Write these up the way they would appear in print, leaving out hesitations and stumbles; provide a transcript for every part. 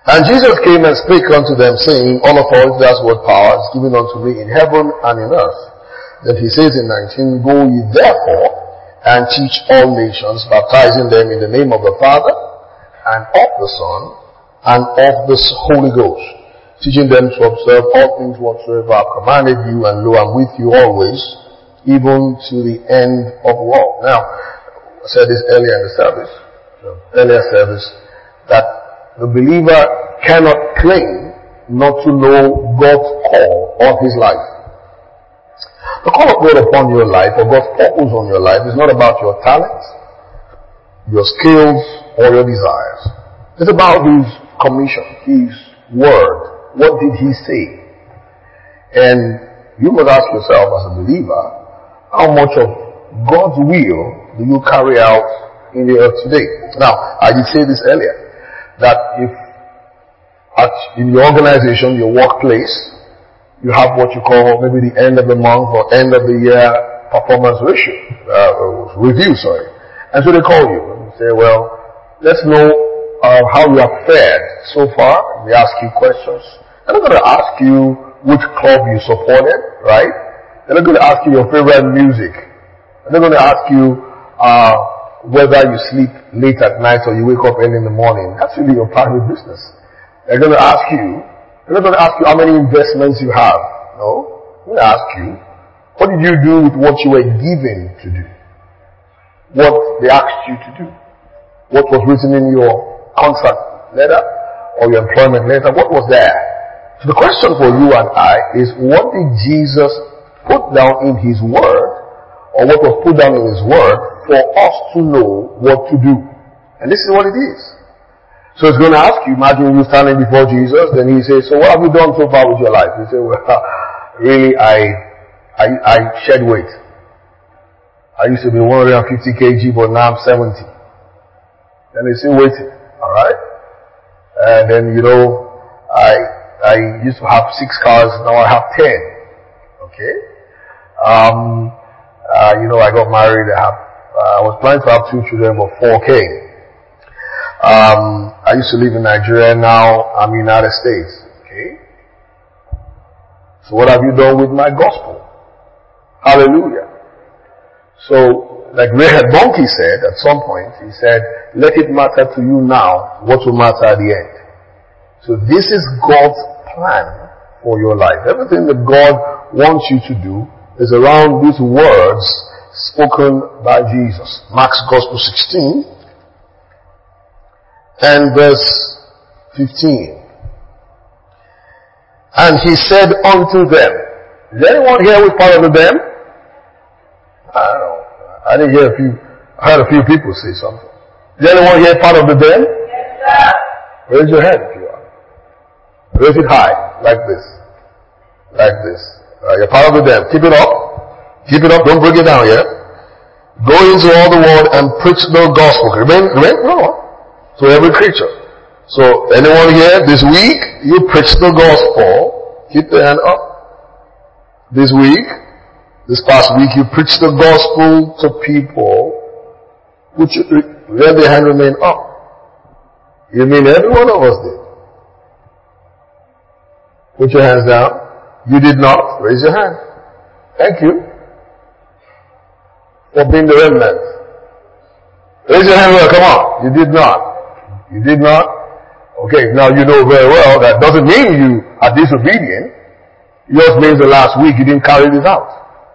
And Jesus came and spake unto them, saying, all authority, that's what power is given unto me in heaven and in earth. Then he says in 19, go ye therefore and teach all nations, baptizing them in the name of the Father and of the Son and of the Holy Ghost, teaching them to observe all things whatsoever I have commanded you, and lo, I'm with you always, even to the end of the world. Now, I said this earlier in the service, that the believer cannot claim not to know God's call on his life. The call of God upon your life, or God's purpose on your life, is not about your talents, your skills, or your desires. It's about His commission, His word. What did He say? And you must ask yourself as a believer, how much of God's will do you carry out in the earth today? Now, I did say this earlier, that if in your organization, your workplace, you have what you call maybe the end of the month or end of the year performance review. And so they call you and say, well, let's know how you have fared so far. They ask you questions. They're not going to ask you which club you supported, right? They're not going to ask you your favorite music. They're not going to ask you whether you sleep late at night or you wake up early in the morning. That's really your private business. They're going to ask you, they're not going to ask you how many investments you have. No. They're going to ask you, what did you do with what you were given to do? What they asked you to do? What was written in your contract letter or your employment letter? What was there? So the question for you and I is, what did Jesus put down in His Word, or what was put down in His Word for us to know what to do? And this is what it is. So it's going to ask you, imagine you standing before Jesus, then He says, so what have you done so far with your life? You say, well, really, I shed weight. I used to be 150 kg, but now I'm 70. Then they say, waiting. Alright? And then, I used to have 6 cars, now I have 10. Okay? I got married, I was planning to have 2 children, but 4 came. I used to live in Nigeria, now I'm in the United States. Okay? So what have you done with my gospel? Hallelujah. So, like Reinhard Bonnke said at some point, he said, let it matter to you now what will matter at the end. So this is God's plan for your life. Everything that God wants you to do is around these words spoken by Jesus. Mark's Gospel 16 and verse 15. And He said unto them, is anyone here with part of the them? I don't know. I didn't hear I heard a few people say something. Is anyone here part of the them? Yes, sir. Raise your hand if you are. Raise it high, like this. Like this. You're part of the them. Keep it up. Keep it up. Don't break it down yet. Go into all the world and preach the gospel. Remain, no. To every creature. So anyone here this week, you preach the gospel. Keep the hand up. This past week, you preach the gospel to people. Let the hand remain up. You mean every one of us did? Put your hands down. You did not. Raise your hand. Thank you for being the remnant. Raise your hand. Well, come on. You did not. You did not? Okay, now you know very well that doesn't mean you are disobedient. It just means the last week you didn't carry this out.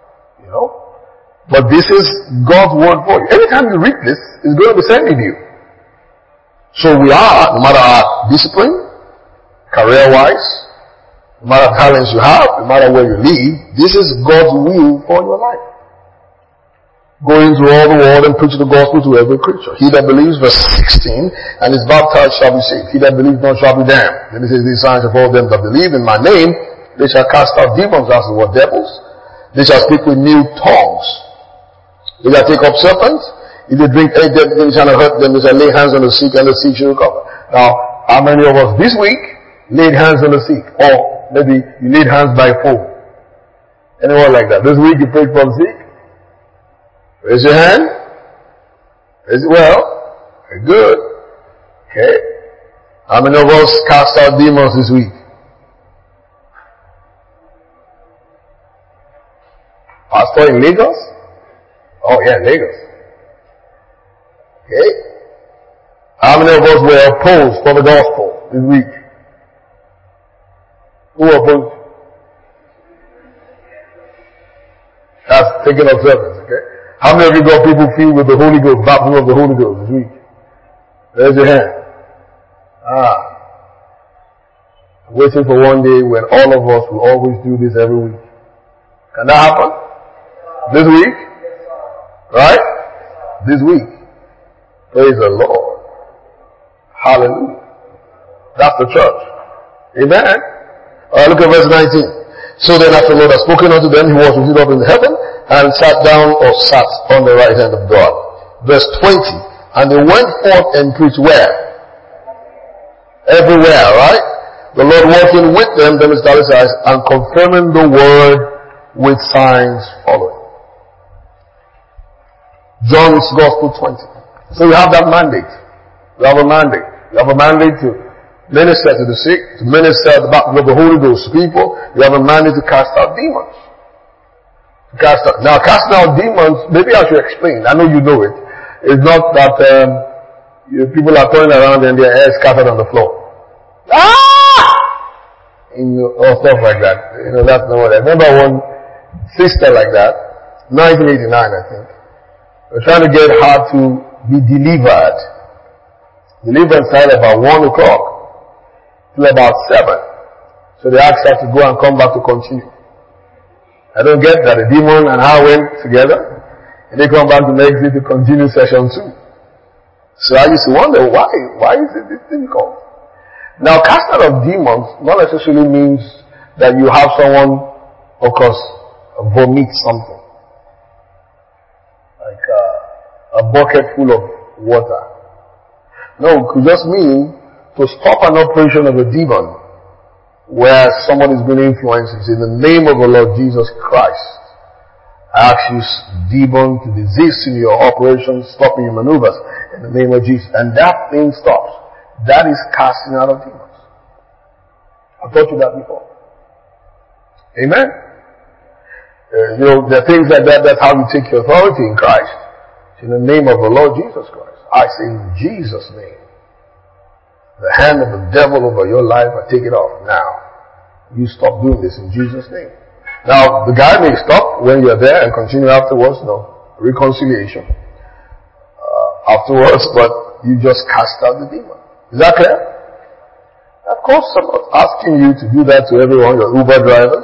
But this is God's word for you. Anytime you read this, it's going to be sending you. So we are, no matter our discipline, career-wise, no matter talents you have, no matter where you live, this is God's will for your life. Go into all the world and preach the gospel to every creature. He that believes, verse 16, and is baptized shall be saved. He that believes not shall be damned. Then He says, these signs of all them that believe in my name, they shall cast out demons, that's the word devils. They shall speak with new tongues. They shall take up serpents. If they drink any deadly thing, shall not hurt them. They shall lay hands on the sick, and the sick shall recover. Now, how many of us this week laid hands on the sick? Or maybe you laid hands by phone. Anyone like that? This week you prayed for the sick? Raise your hand. Raise it well. Very good. Okay. How many of us cast out demons this week? Pastor in Lagos? Oh yeah, Lagos. Okay. How many of us were opposed for the gospel this week? Who opposed? That's taking observance, okay? How many of you got people filled with the Holy Ghost, baptism of the Holy Ghost this week? Raise your hand. Waiting for one day when all of us will always do this every week. Can that happen? This week? Right? This week. Praise the Lord. Hallelujah. That's the church. Amen. Alright, look at verse 19. So then after the Lord had spoken unto them, he was lifted up in heaven and sat down or sat on the right hand of God. Verse 20. And they went forth and preached where? Everywhere, right? The Lord working with them, and confirming the word with signs following. John's Gospel 20. So you have that mandate. You have a mandate. You have a mandate to minister to the sick, to minister the baptism of the Holy Ghost to people. You have a mandate to cast out demons. Now casting out demons, maybe I should explain. I know you know it. It's not that people are turning around and their hair scattered on the floor. Or stuff like that. That's not what I remember one sister like that, 1989 I think. We're trying to get her to be delivered. Deliverance started about 1 o'clock till about 7. So they asked her to go and come back to continue. I don't get that. The demon and her went together. And they come back the next day to continue session 2. So I used to wonder, why is it this difficult? Now, cast out of demons not necessarily means that you have someone, of course, vomit something. Like a bucket full of water. No, it could just mean to stop an operation of a demon where someone is being influenced. In the name of the Lord Jesus Christ, I ask you, demon, to desist in your operations, stopping your maneuvers in the name of Jesus. And that thing stops. That is casting out of demons. I've taught you that before. Amen? There are things like that. That's how you take your authority in Christ. In the name of the Lord Jesus Christ. I say in Jesus' name. The hand of the devil over your life, I take it off now. You stop doing this in Jesus' name. Now, the guy may stop when you're there and continue afterwards. No. Reconciliation. Afterwards, but you just cast out the demon. Is that clear? Of course, I'm not asking you to do that to everyone, your Uber drivers.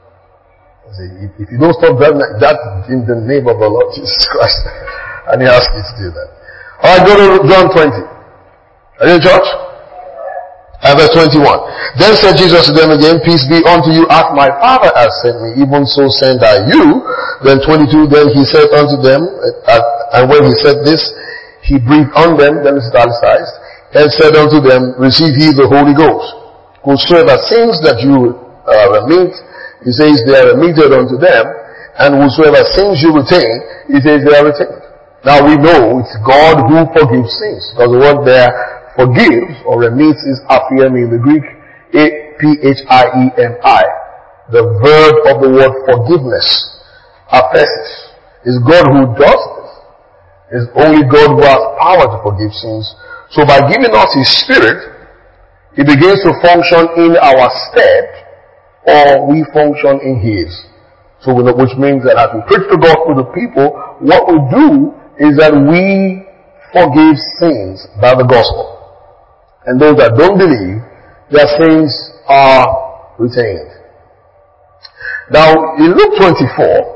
If you don't stop driving like that in the name of the Lord Jesus Christ, and he asks you to do that. Alright, go to John 20. Are you in church? And verse 21. Then said Jesus to them again, peace be unto you, as my Father has sent me, even so send I you. Then 22, then he said unto them, and when he said this, he breathed on them, then it's italicized, and said unto them, receive ye the Holy Ghost. Whosoever sins that you remit, he says they are remitted unto them, and whosoever sins you retain, he says they are retained. Now we know it's God who forgives sins, because the word there, forgives or remits, is aphiemi in the Greek, A-P-H-I-E-M-I. The verb of the word forgiveness, aphesis, is God who does this. It's only God who has power to forgive sins. So by giving us His Spirit, He begins to function in our stead, or we function in His. So which means that as we preach the gospel to people, what we do is that we forgive sins by the gospel. And those that don't believe, their sins are retained. Now, in Luke 24,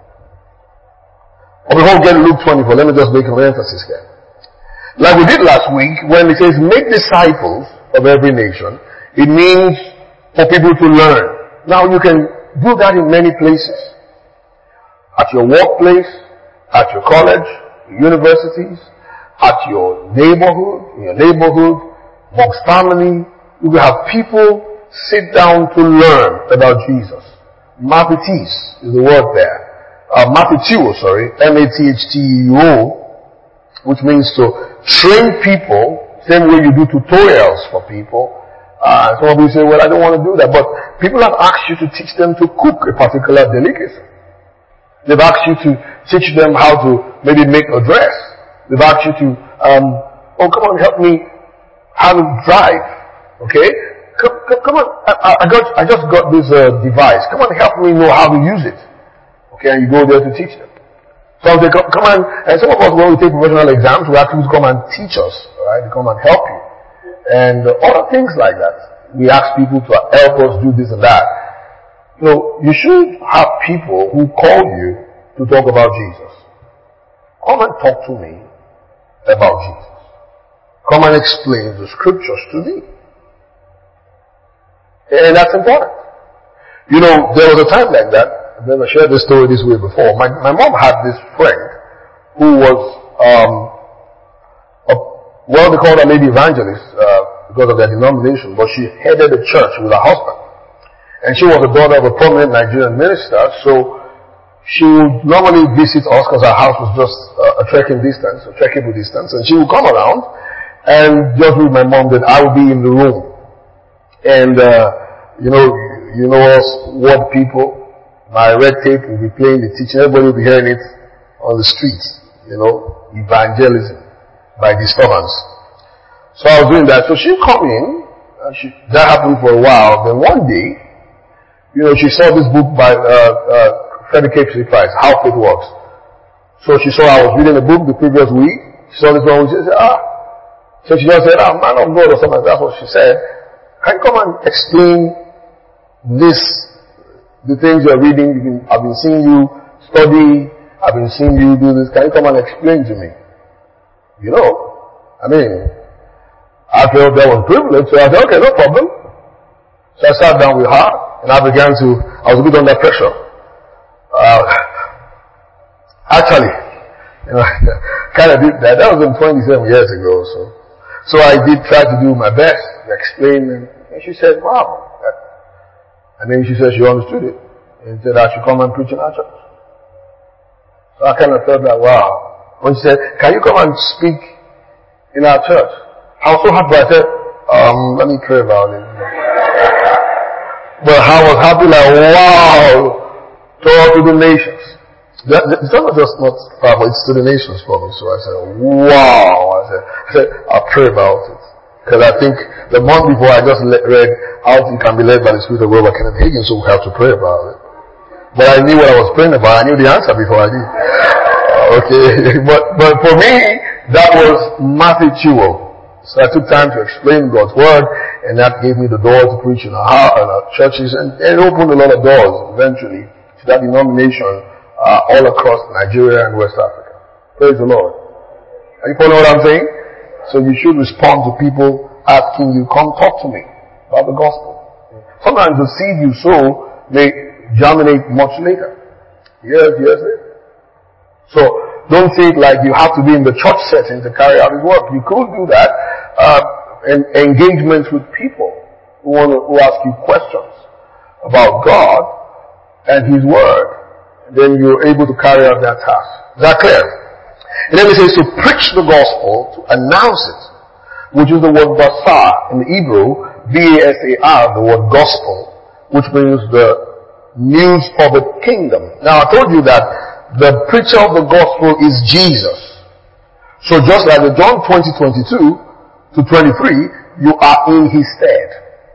or before we get to Luke 24, let me just make an emphasis here. Like we did last week, when it says make disciples of every nation, it means for people to learn. Now you can do that in many places. At your workplace, at your college, universities, at your neighborhood, amongst family. You will have people sit down to learn about Jesus. Mathetes is the word there. M-A-T-H-T-E-O, which means to train people Same way you do tutorials for people. Some of you say, well, I don't want to do that. But people have asked you to teach them to cook a particular delicacy. They've asked you to teach them how to maybe make a dress. They've asked you to, oh, come on, help me how to drive. Okay? Come on, I just got this device. Come on, help me know how to use it. Okay, and you go there to teach them. So they come on, and some of us, when we take professional exams, we ask people to come and teach us, right? To come and help you. And other things like that. We ask people to help us do this and that. You know, you should have people who call you to talk about Jesus. Come and talk to me about Jesus. Come and explain the scriptures to me. And that's important. You know, there was a time like that. I've never shared this story this way before. My mom had this friend who was, they called her lady evangelist, because of their denomination, but she headed a church with her husband. And she was the daughter of a prominent Nigerian minister, so she would normally visit us because our house was just a trekkable distance, and she would come around and just with my mom, then I would be in the room. And, you know us, word people, my red tape will be playing the teaching, everybody will be hearing it on the streets, you know, evangelism by disturbance. So I was doing that. So she'd come in, that happened for a while, then one day, you know, she saw this book by Frederick K. Price, How Faith Works. So she saw I was reading the book the previous week. She saw this one, she said, So she just said, man of God or something. That's what she said. Can you come and explain this, the things you're reading? I've been seeing you study. I've been seeing you do this. Can you come and explain to me? You know, I mean, I felt that was privilege. So I said, okay, no problem. So I sat down with her and I was a bit under pressure. Actually, you know, kind of did that. That was 27 years ago. So I did try to do my best to explain, and she said, wow. And then she said she understood it, and said I should come and preach in our church. So I kind of felt like, wow. When she said, can you come and speak in our church? I was so happy. I said, let me pray about it. But I was happy, like, wow, to all to the nations. It's not just not far, but it's to the nations for me. So I said, wow. I said, I'll pray about it. Because I think the month before I just read how you can be led by the Spirit of God by Kenneth Hagin, so we have to pray about it. But I knew what I was praying about. I knew the answer before I did. Okay. But for me, that was massive fuel. So I took time to explain God's Word, and that gave me the door to preach in our churches, and it opened a lot of doors eventually to that denomination all across Nigeria and West Africa. Praise the Lord. Are you following what I'm saying? So you should respond to people asking you, come talk to me about the gospel. Sometimes the seed you sow may germinate much later. Years later. So don't see it like you have to be in the church setting to carry out his work. You could do that. And engagements with people who ask you questions about God and his word. And then you're able to carry out that task. Is that clear? And then it says to preach the gospel, to announce it, which is the word basar in the Hebrew, B-A-S-A-R, the word gospel, which means the news of the kingdom. Now I told you that the preacher of the gospel is Jesus. So just like the John 20:22 to 23, you are in his stead.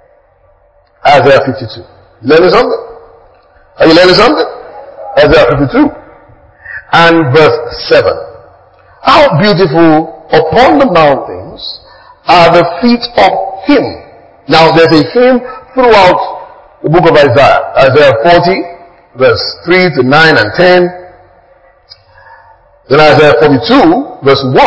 Isaiah 52. Learning something? Are you learning something? Isaiah 52. And verse 7. How beautiful upon the mountains are the feet of him. Now there's a hymn throughout the book of Isaiah. Isaiah 40, verse 3 to 9 and 10. Then Isaiah 42, verse 1.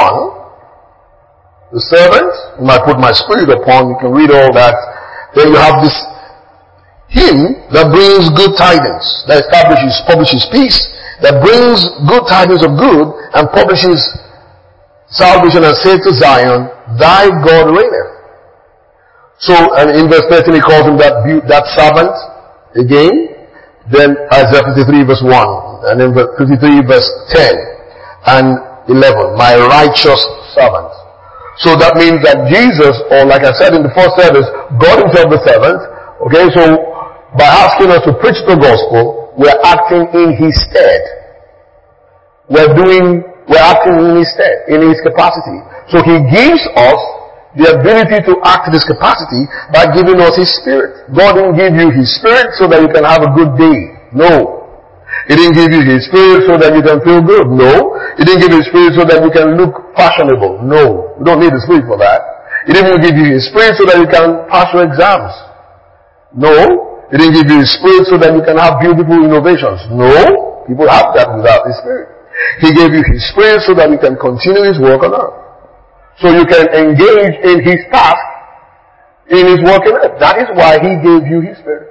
The servant whom I put my spirit upon, you can read all that. Then you have this hymn that brings good tidings, that publishes peace, that brings good tidings of good, and publishes salvation, and says to Zion, thy God reigneth. So, and in verse 13 he calls him that servant again. Then Isaiah 53 verse 1, and then 53 verse 10 and 11, my righteous servant. So that means that Jesus, or like I said in the first service, God himself the servant. Okay, so by asking us to preach the gospel, we're acting in his stead. We're acting in his stead, in his capacity. So he gives us the ability to act in his capacity by giving us his spirit. God didn't give you his spirit so that you can have a good day. No. He didn't give you his spirit so that you can feel good. No. He didn't give you his spirit so that you can look fashionable. No. You don't need the spirit for that. He didn't give you his spirit so that you can pass your exams. No. He didn't give you his spirit so that you can have beautiful innovations. No. People have that without his spirit. He gave you his spirit so that you can continue his work on earth. So you can engage in his task, in his work on earth. That is why he gave you his spirit.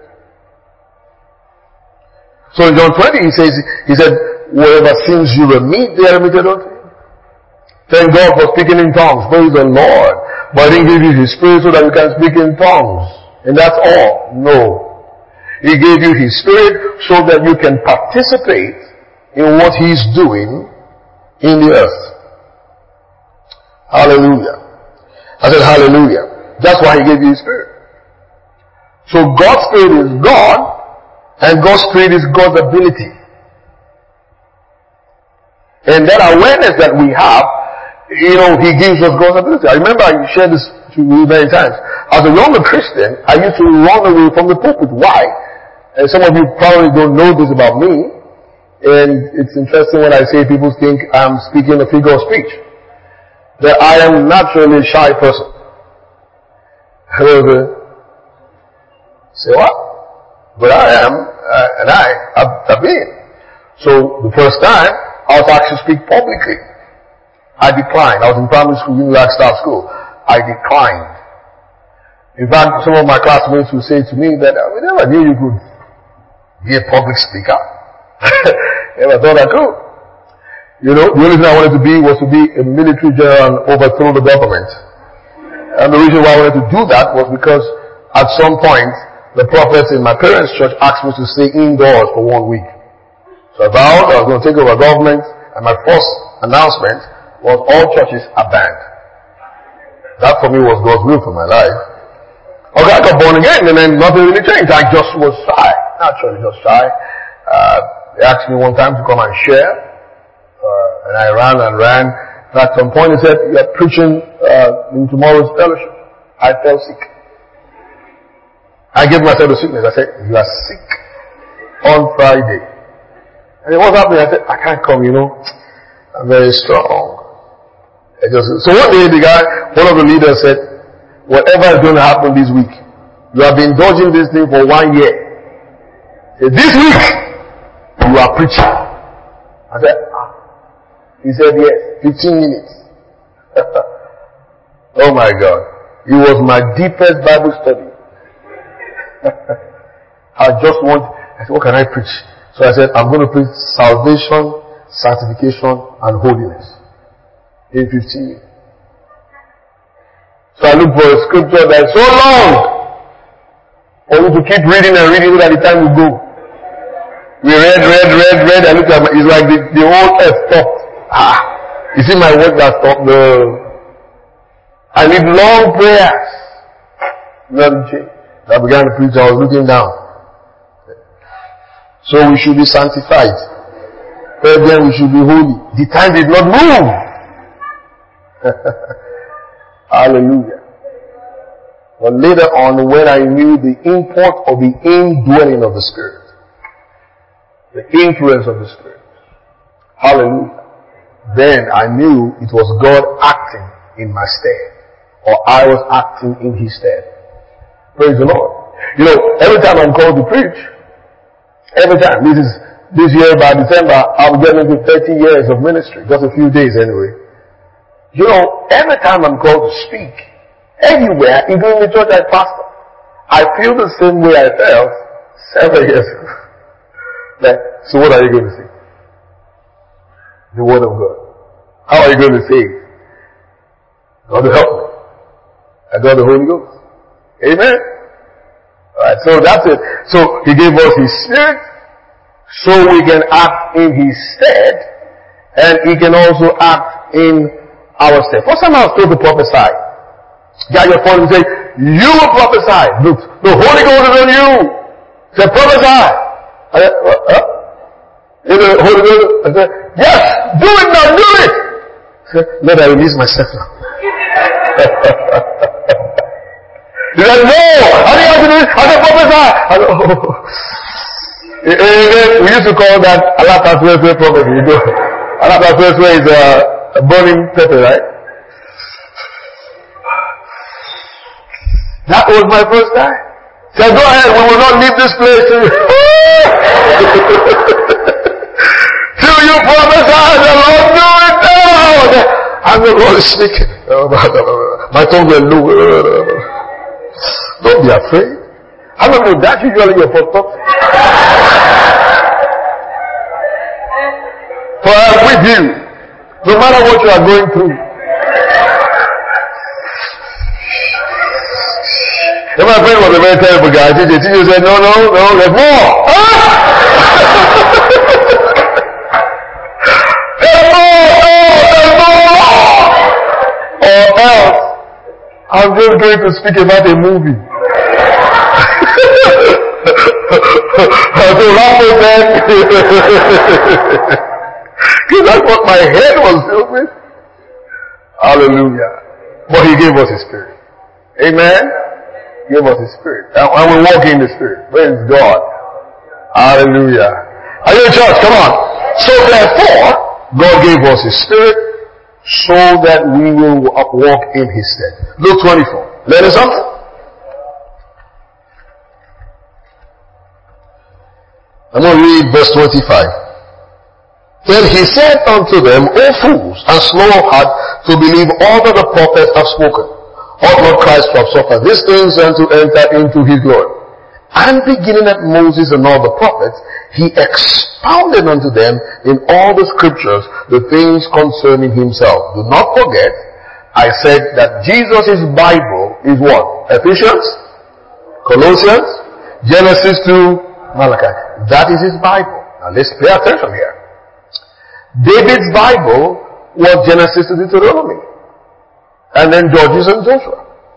So in John 20 he said, whatever sins you remit, they are remitted unto you. Thank God for speaking in tongues. Praise the Lord. But he didn't give you his spirit so that you can speak in tongues. And that's all. No. He gave you his spirit so that you can participate in what he's doing in the earth. Hallelujah. I said hallelujah. That's why he gave you his spirit. So God's spirit is God, and God's spirit is God's ability. And that awareness that we have, he gives us God's ability. I remember I shared this to you many times. As a younger Christian, I used to run away from the pulpit. Why? And some of you probably don't know this about me. And it's interesting when I say people think I'm speaking a figure of speech. That I am naturally a shy person. Say what? But I am, and I've been. So the first time, I was asked to speak publicly. I declined. I was in primary school, Unilag Staff School. I declined. In fact, some of my classmates would say to me that, we never knew you could be a public speaker. Never thought I could. The only thing I wanted to be was to be a military general and overthrow the government. And the reason why I wanted to do that was because at some point, the prophets in my parents' church asked me to stay indoors for 1 week. So I vowed I was going to take over government, and my first announcement was all churches are banned. That for me was God's will for my life. Okay, I got born again, and then nothing really changed. I just was shy. Naturally, just shy. They asked me one time to come and share. And I ran. At some point he said, you are preaching in tomorrow's fellowship. I fell sick. I gave myself the sickness. I said, you are sick on Friday. And what's happening? I said, I can't come, I'm very strong. So one day one of the leaders said, whatever is going to happen this week, you have been dodging this thing for 1 year. This week, you are preaching. I said, He said, yes, 15 minutes. Oh my God. It was my deepest Bible study. I said, what can I preach? So I said, I'm going to preach salvation, sanctification, and holiness. In 15 minutes. So I looked for a scripture that is so long for you to keep reading and reading by the time you go. We read. I looked at it's like the whole earth stopped. You see my work that stopped? No. I need long prayers. Nothing changed. I began to preach. I was looking down. So we should be sanctified. Third, then we should be holy. The time did not move. Hallelujah. But later on, when I knew the import of the indwelling of the Spirit, the influence of the Spirit, hallelujah, then I knew it was God acting in my stead, or I was acting in His stead. Praise the Lord. Every time I'm called to preach, every time, this year by December, I'll get into 30 years of ministry, just a few days anyway. Every time I'm called to speak, anywhere, including the church I pastor, I feel the same way I felt 7 years ago. So what are you going to say? The Word of God. How are you going to say it? God will help me. I got the Holy Ghost. Amen? Alright, so that's it. So He gave us His Spirit, so we can act in His stead, and He can also act in ourselves. First time I was told to prophesy. Got your phone and say, you will prophesy. Look, the Holy Ghost is on you. Say, prophesy. I said, huh? The Holy Ghost, I said, yes, do it now, do it. I said, Lord, I release myself now. He said, no, I think I have to do it. I said, prophesy. I said, oh. We used to call that Alata Sweswe prophecy. You know, Alata Sweswe is a burning pepper, right? That was my first time. So go ahead, we will not leave this place till you prophesy, the Lord do it now. And the Lord is speaking. My tongue will look. Don't be afraid. I don't know, that's usually your first thought. For I am with you, no matter what you are going through. And my friend was a very terrible guy. The teacher said, no, there's more. There's more. Or else, I'm just going to speak about a movie. So laugh with that. Because that's what my head was filled with. Hallelujah. But he gave us his spirit. Amen. He gave us his spirit. And we walk in the spirit. Praise God. Hallelujah. Are you in church? Come on. So therefore, God gave us his spirit so that we will walk in his stead. Luke 24. Learn something? I'm going to read verse 25. Then he said unto them, O fools, and slow of heart to believe all that the prophets have spoken. Ought not Christ to have suffered these things and to enter into his glory? And beginning at Moses and all the prophets, he expounded unto them in all the scriptures the things concerning himself. Do not forget, I said that Jesus' Bible is what? Ephesians, Colossians, Genesis to Malachi. That is his Bible. Now let's pay attention here. David's Bible was Genesis to Deuteronomy. And then Judges and Joshua.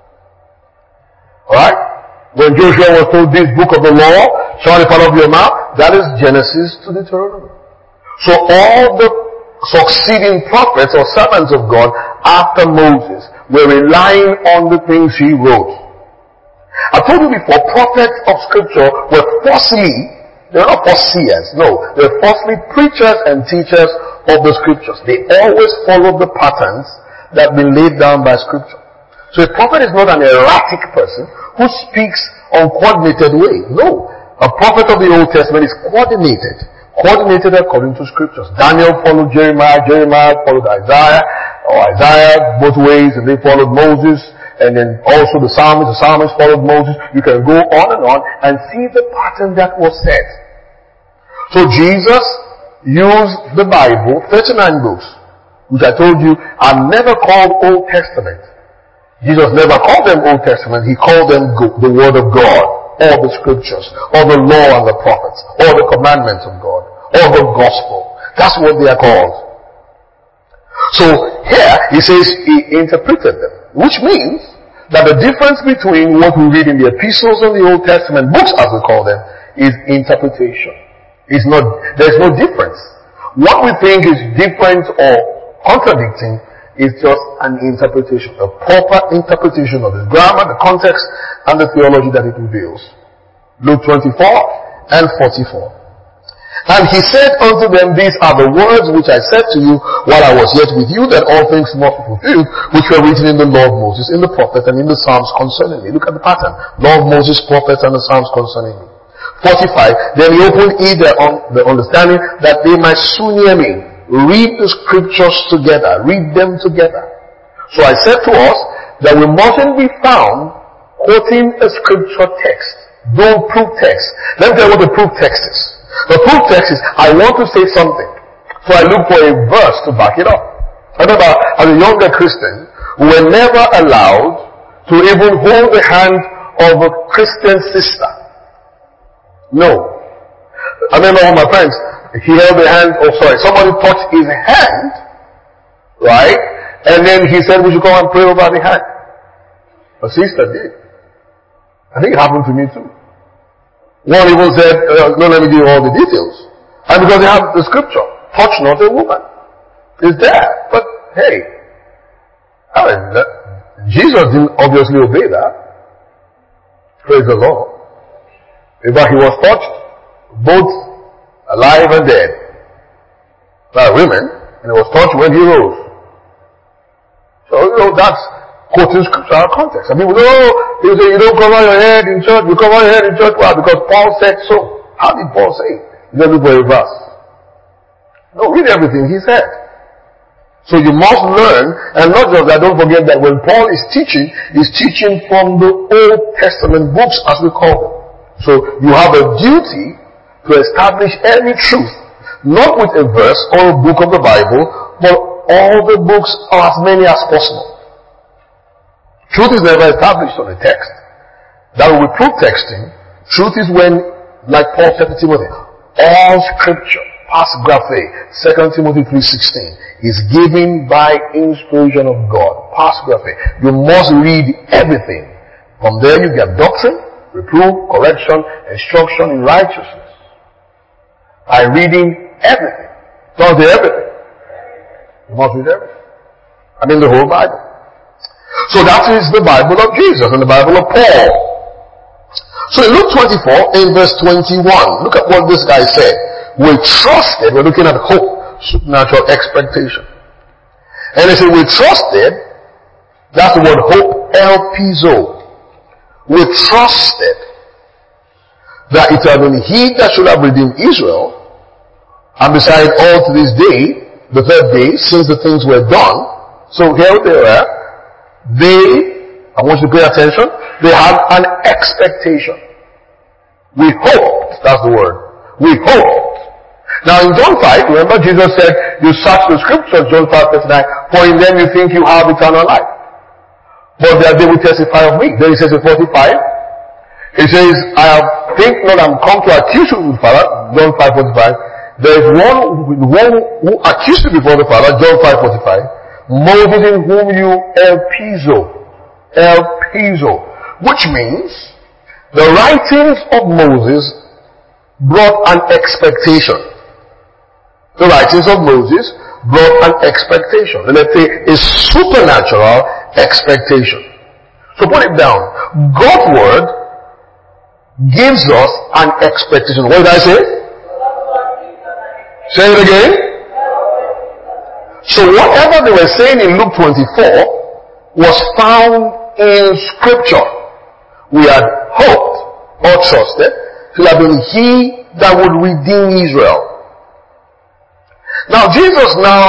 Alright? When Joshua was told this book of the law, shall be part of your mouth, that is Genesis to Deuteronomy. So all the succeeding prophets or servants of God after Moses were relying on the things he wrote. I told you before, prophets of scripture were they're not foreseers, no. They're falsely preachers and teachers of the scriptures. They always follow the patterns that have been laid down by scripture. So a prophet is not an erratic person who speaks uncoordinated way. No. A prophet of the Old Testament is coordinated according to scriptures. Daniel followed Jeremiah followed Isaiah, or Isaiah both ways, and they followed Moses. And then also the psalmist followed Moses. You can go on and see the pattern that was set. So Jesus used the Bible, 39 books, which I told you are never called Old Testament. Jesus never called them Old Testament. He called them the Word of God, or the Scriptures, or the Law and the Prophets, or the Commandments of God, or the Gospel. That's what they are called. So here he says he interpreted them, which means that the difference between what we read in the epistles and the Old Testament books, as we call them, is interpretation. There's no difference. What we think is different or contradicting is just an interpretation, a proper interpretation of the grammar, the context, and the theology that it reveals. Luke 24 and 44. And he said unto them, these are the words which I said to you while I was yet with you, that all things must be fulfilled, which were written in the law of Moses, in the prophets, and in the Psalms concerning me. Look at the pattern. Law of Moses, prophets, and the Psalms concerning me. 45. Then he opened either on the understanding that they might soon hear me. Read the scriptures together. Read them together. So I said to us that we mustn't be found quoting a scripture text. Don't prove text. Let me tell you what the proof text is. The proof text is, I want to say something. So I look for a verse to back it up. I remember, as a younger Christian, we were never allowed to even hold the hand of a Christian sister. No. I remember one of my friends, he held the hand, somebody touched his hand, right? And then he said we should come and pray over the hand. A sister did. I think it happened to me too. One even said, no, let me give you all the details. And because they have the scripture, touch not a woman. It's there. But hey, Jesus didn't obviously obey that. Praise the Lord. In fact, he was touched, both alive and dead, by women, and he was touched when he rose. So, that's quoting scriptural context. And people say, you say you don't cover your head in church, you cover your head in church. Why? Because Paul said so. How did Paul say it? You don't look for a verse. No, read everything he said. So you must learn, and not just that, don't forget that when Paul is teaching, he's teaching from the Old Testament books, as we call them. So you have a duty to establish every truth, not with a verse or a book of the Bible, but all the books or as many as possible. Truth is never established on a text. That will be proof texting. Truth is when, like Paul said to Timothy, all scripture, past graphe, 2 Timothy 3:16, is given by inspiration of God. Past graphe. You must read everything. From there you get doctrine, reproof, correction, instruction in righteousness. By reading everything. Don't say everything. You must read everything. I mean the whole Bible. So that is the Bible of Jesus and the Bible of Paul. So in Luke 24, in verse 21, look at what this guy said. We trusted, we're looking at hope, supernatural expectation. And he said, we trusted, that's the word hope, elpizo. We trusted that it had been he that should have redeemed Israel, and beside all to this day, the third day, since the things were done. So here they were. I want you to pay attention, they had an expectation. We hoped, that's the word. We hoped. Now in John 5, remember Jesus said, you search the scriptures, John 5:39, for in them you think you have eternal life. But that they will testify of me. Then he says in 45, he says, I think not I'm come to accuse you with the Father, John 5:45. There is one who accused you before the Father, John 5:45. Moses in whom you elpizo, which means the writings of Moses brought an expectation. The writings of Moses brought an expectation. And let's say a supernatural expectation. So put it down. God's word gives us an expectation. What did I say? Say it again. So whatever they were saying in Luke 24 was found in scripture. We had hoped or trusted to have been he that would redeem Israel. Now Jesus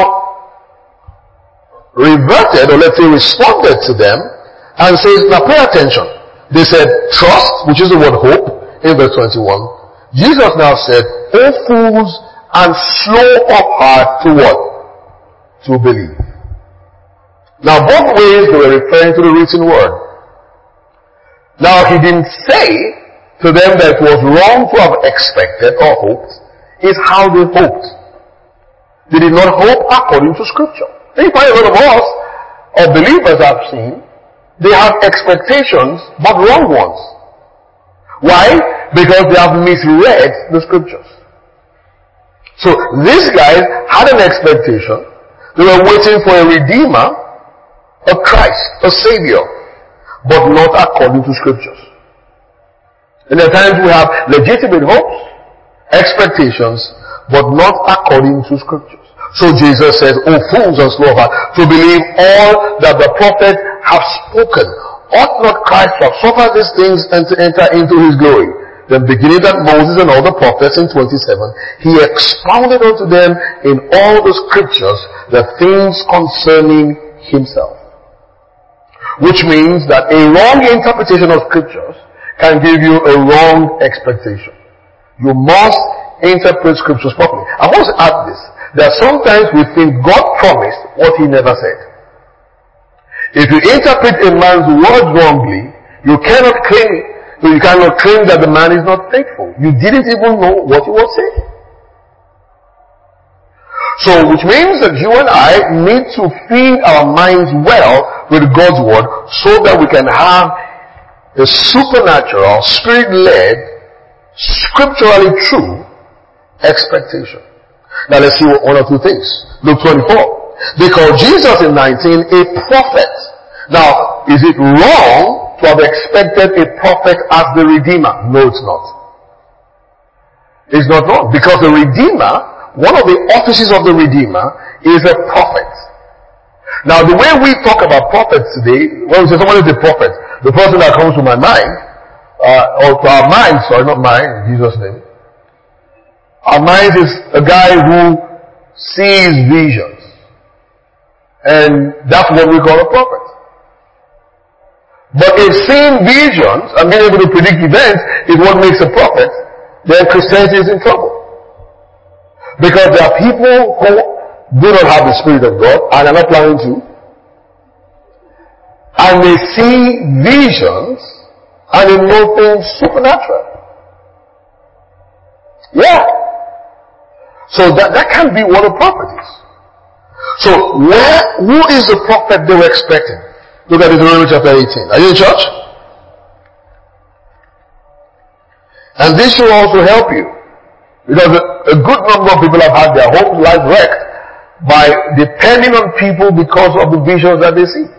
reverted, or let's say responded to them and says, now pay attention. They said trust, which is the word hope in verse 21. Jesus now said, O fools and slow of heart to what? To believe. Now both ways they were referring to the written word. Now he didn't say to them that it was wrong to have expected or hoped. It's how they hoped. They did not hope according to scripture. In fact, a lot of us, or believers I've seen, they have expectations but wrong ones. Why? Because they have misread the scriptures. So these guys had an expectation. They were waiting for a redeemer, a Christ, a savior, but not according to scriptures. And at times we have legitimate hopes, expectations, but not according to scriptures. So Jesus says, O fools and slow of heart, to believe all that the prophets have spoken. Ought not Christ to have suffered these things and to enter into his glory? Then beginning at Moses and all the prophets in 27, he expounded unto them in all the scriptures the things concerning himself. Which means that a wrong interpretation of scriptures can give you a wrong expectation. You must interpret scriptures properly. I must add this, that sometimes we think God promised what he never said. If you interpret a man's words wrongly, you cannot claim that the man is not faithful. You didn't even know what he was saying. So, which means that you and I need to feed our minds well with God's word so that we can have a supernatural, spirit-led, scripturally true expectation. Now let's see one or two things. Luke 24. They call Jesus in 19 a prophet. Now, is it wrong to have expected a prophet as the Redeemer? No, it's not. It's not wrong. Because the Redeemer, one of the offices of the Redeemer is a prophet. Now, the way we talk about prophets today, when we say someone is a prophet, the person that comes to my mind, or to our minds, sorry, not mine, in Jesus' name. Our minds is a guy who sees visions. And that's what we call a prophet. But if seeing visions and being able to predict events is what makes a prophet, then Christianity is in trouble. Because there are people who do not have the Spirit of God and are not planning to. And they see visions and they know things supernatural. Yeah. So that can't be what a prophet is. So who is the prophet they were expecting? Look at Deuteronomy chapter 18. Are you in church? And this will also help you. Because a good number of people have had their whole life wrecked by depending on people because of the visions that they see.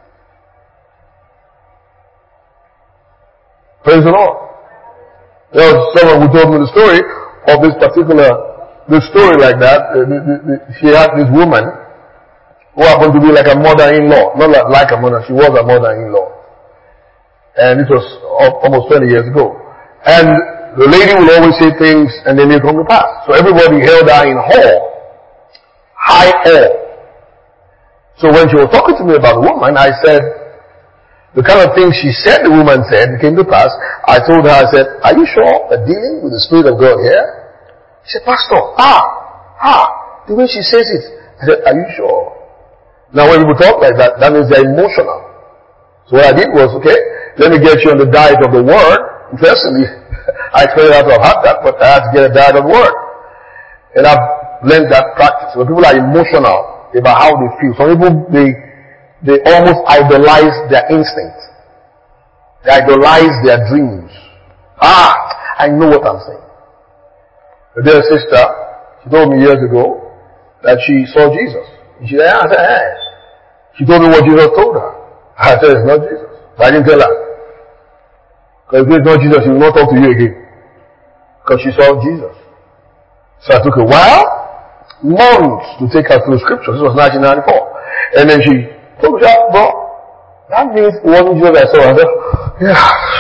Praise the Lord. There was someone who told me the story of this story like that. She had this woman who happened to be like a mother-in-law. Not like a mother, she was a mother-in-law. And this was almost 20 years ago. And the lady would always say things and they may come to pass. So everybody held her in high awe. So when she was talking to me about the woman, I said, the kind of things she said the woman said came to pass. I told her, I said, are you sure that dealing with the Spirit of God here? She said, Pastor, the way she says it. I said, are you sure? Now when people talk like that, that means they're emotional. So what I did was, okay, let me get you on the diet of the word. Interestingly, I expected her to have had that, but I had to get a diet of the word. And I've learned that practice. When people are emotional about how they feel, some people, they almost idolize their instinct. They idolize their dreams. I know what I'm saying. A dear sister, she told me years ago that she saw Jesus. And she said, I said, hey. She told me what Jesus told her. I said, it's not Jesus. But I didn't tell her. Because if it's not Jesus, he will not talk to you again. Because she saw Jesus. So I took a while, months to take her through scripture. This was 1994. And then she told me, bro, that means it wasn't Jesus I saw. I said, yeah.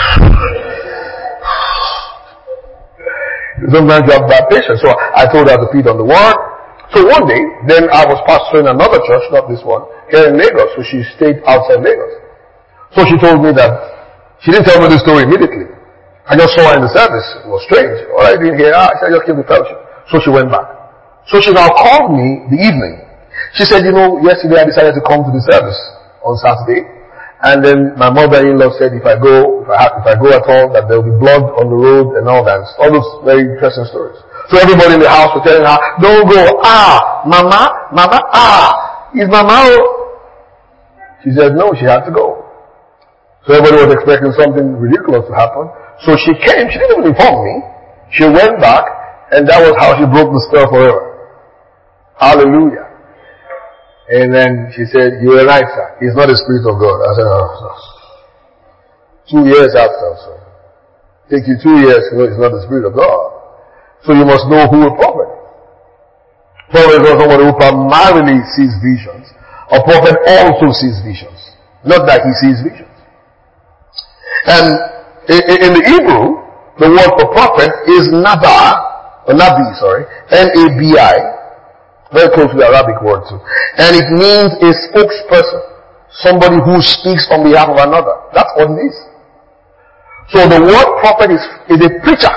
Sometimes you have bad patience. So I told her to feed on the word. So one day, then I was pastoring another church, not this one, here in Lagos. So she stayed outside Lagos. So she told me that, she didn't tell me the story immediately. I just saw her in the service. It was strange. All I didn't hear, I just came to fellowship. So she went back. So she now called me the evening. She said, yesterday I decided to come to the service on Saturday. And then my mother-in-law said if I go at all, that there will be blood on the road and all that. All those very interesting stories. So everybody in the house was telling her, don't go. Mama, is Mama? She said no, she had to go. So everybody was expecting something ridiculous to happen. So she came, she didn't even inform me. She went back, and that was how she broke the spell forever. Hallelujah. And then she said, you were right, sir. He's not the Spirit of God. I said, no. 2 years after, so. Take you 2 years to know it's not the Spirit of God. So you must know who a prophet is. Prophet is not somebody who primarily sees visions. A prophet also sees visions. Not that he sees visions. And in the Hebrew, the word for prophet is Nabi, N-A-B-I. Very close to the Arabic word too. And it means a spokesperson. Somebody who speaks on behalf of another. That's what it is. So the word prophet is a preacher.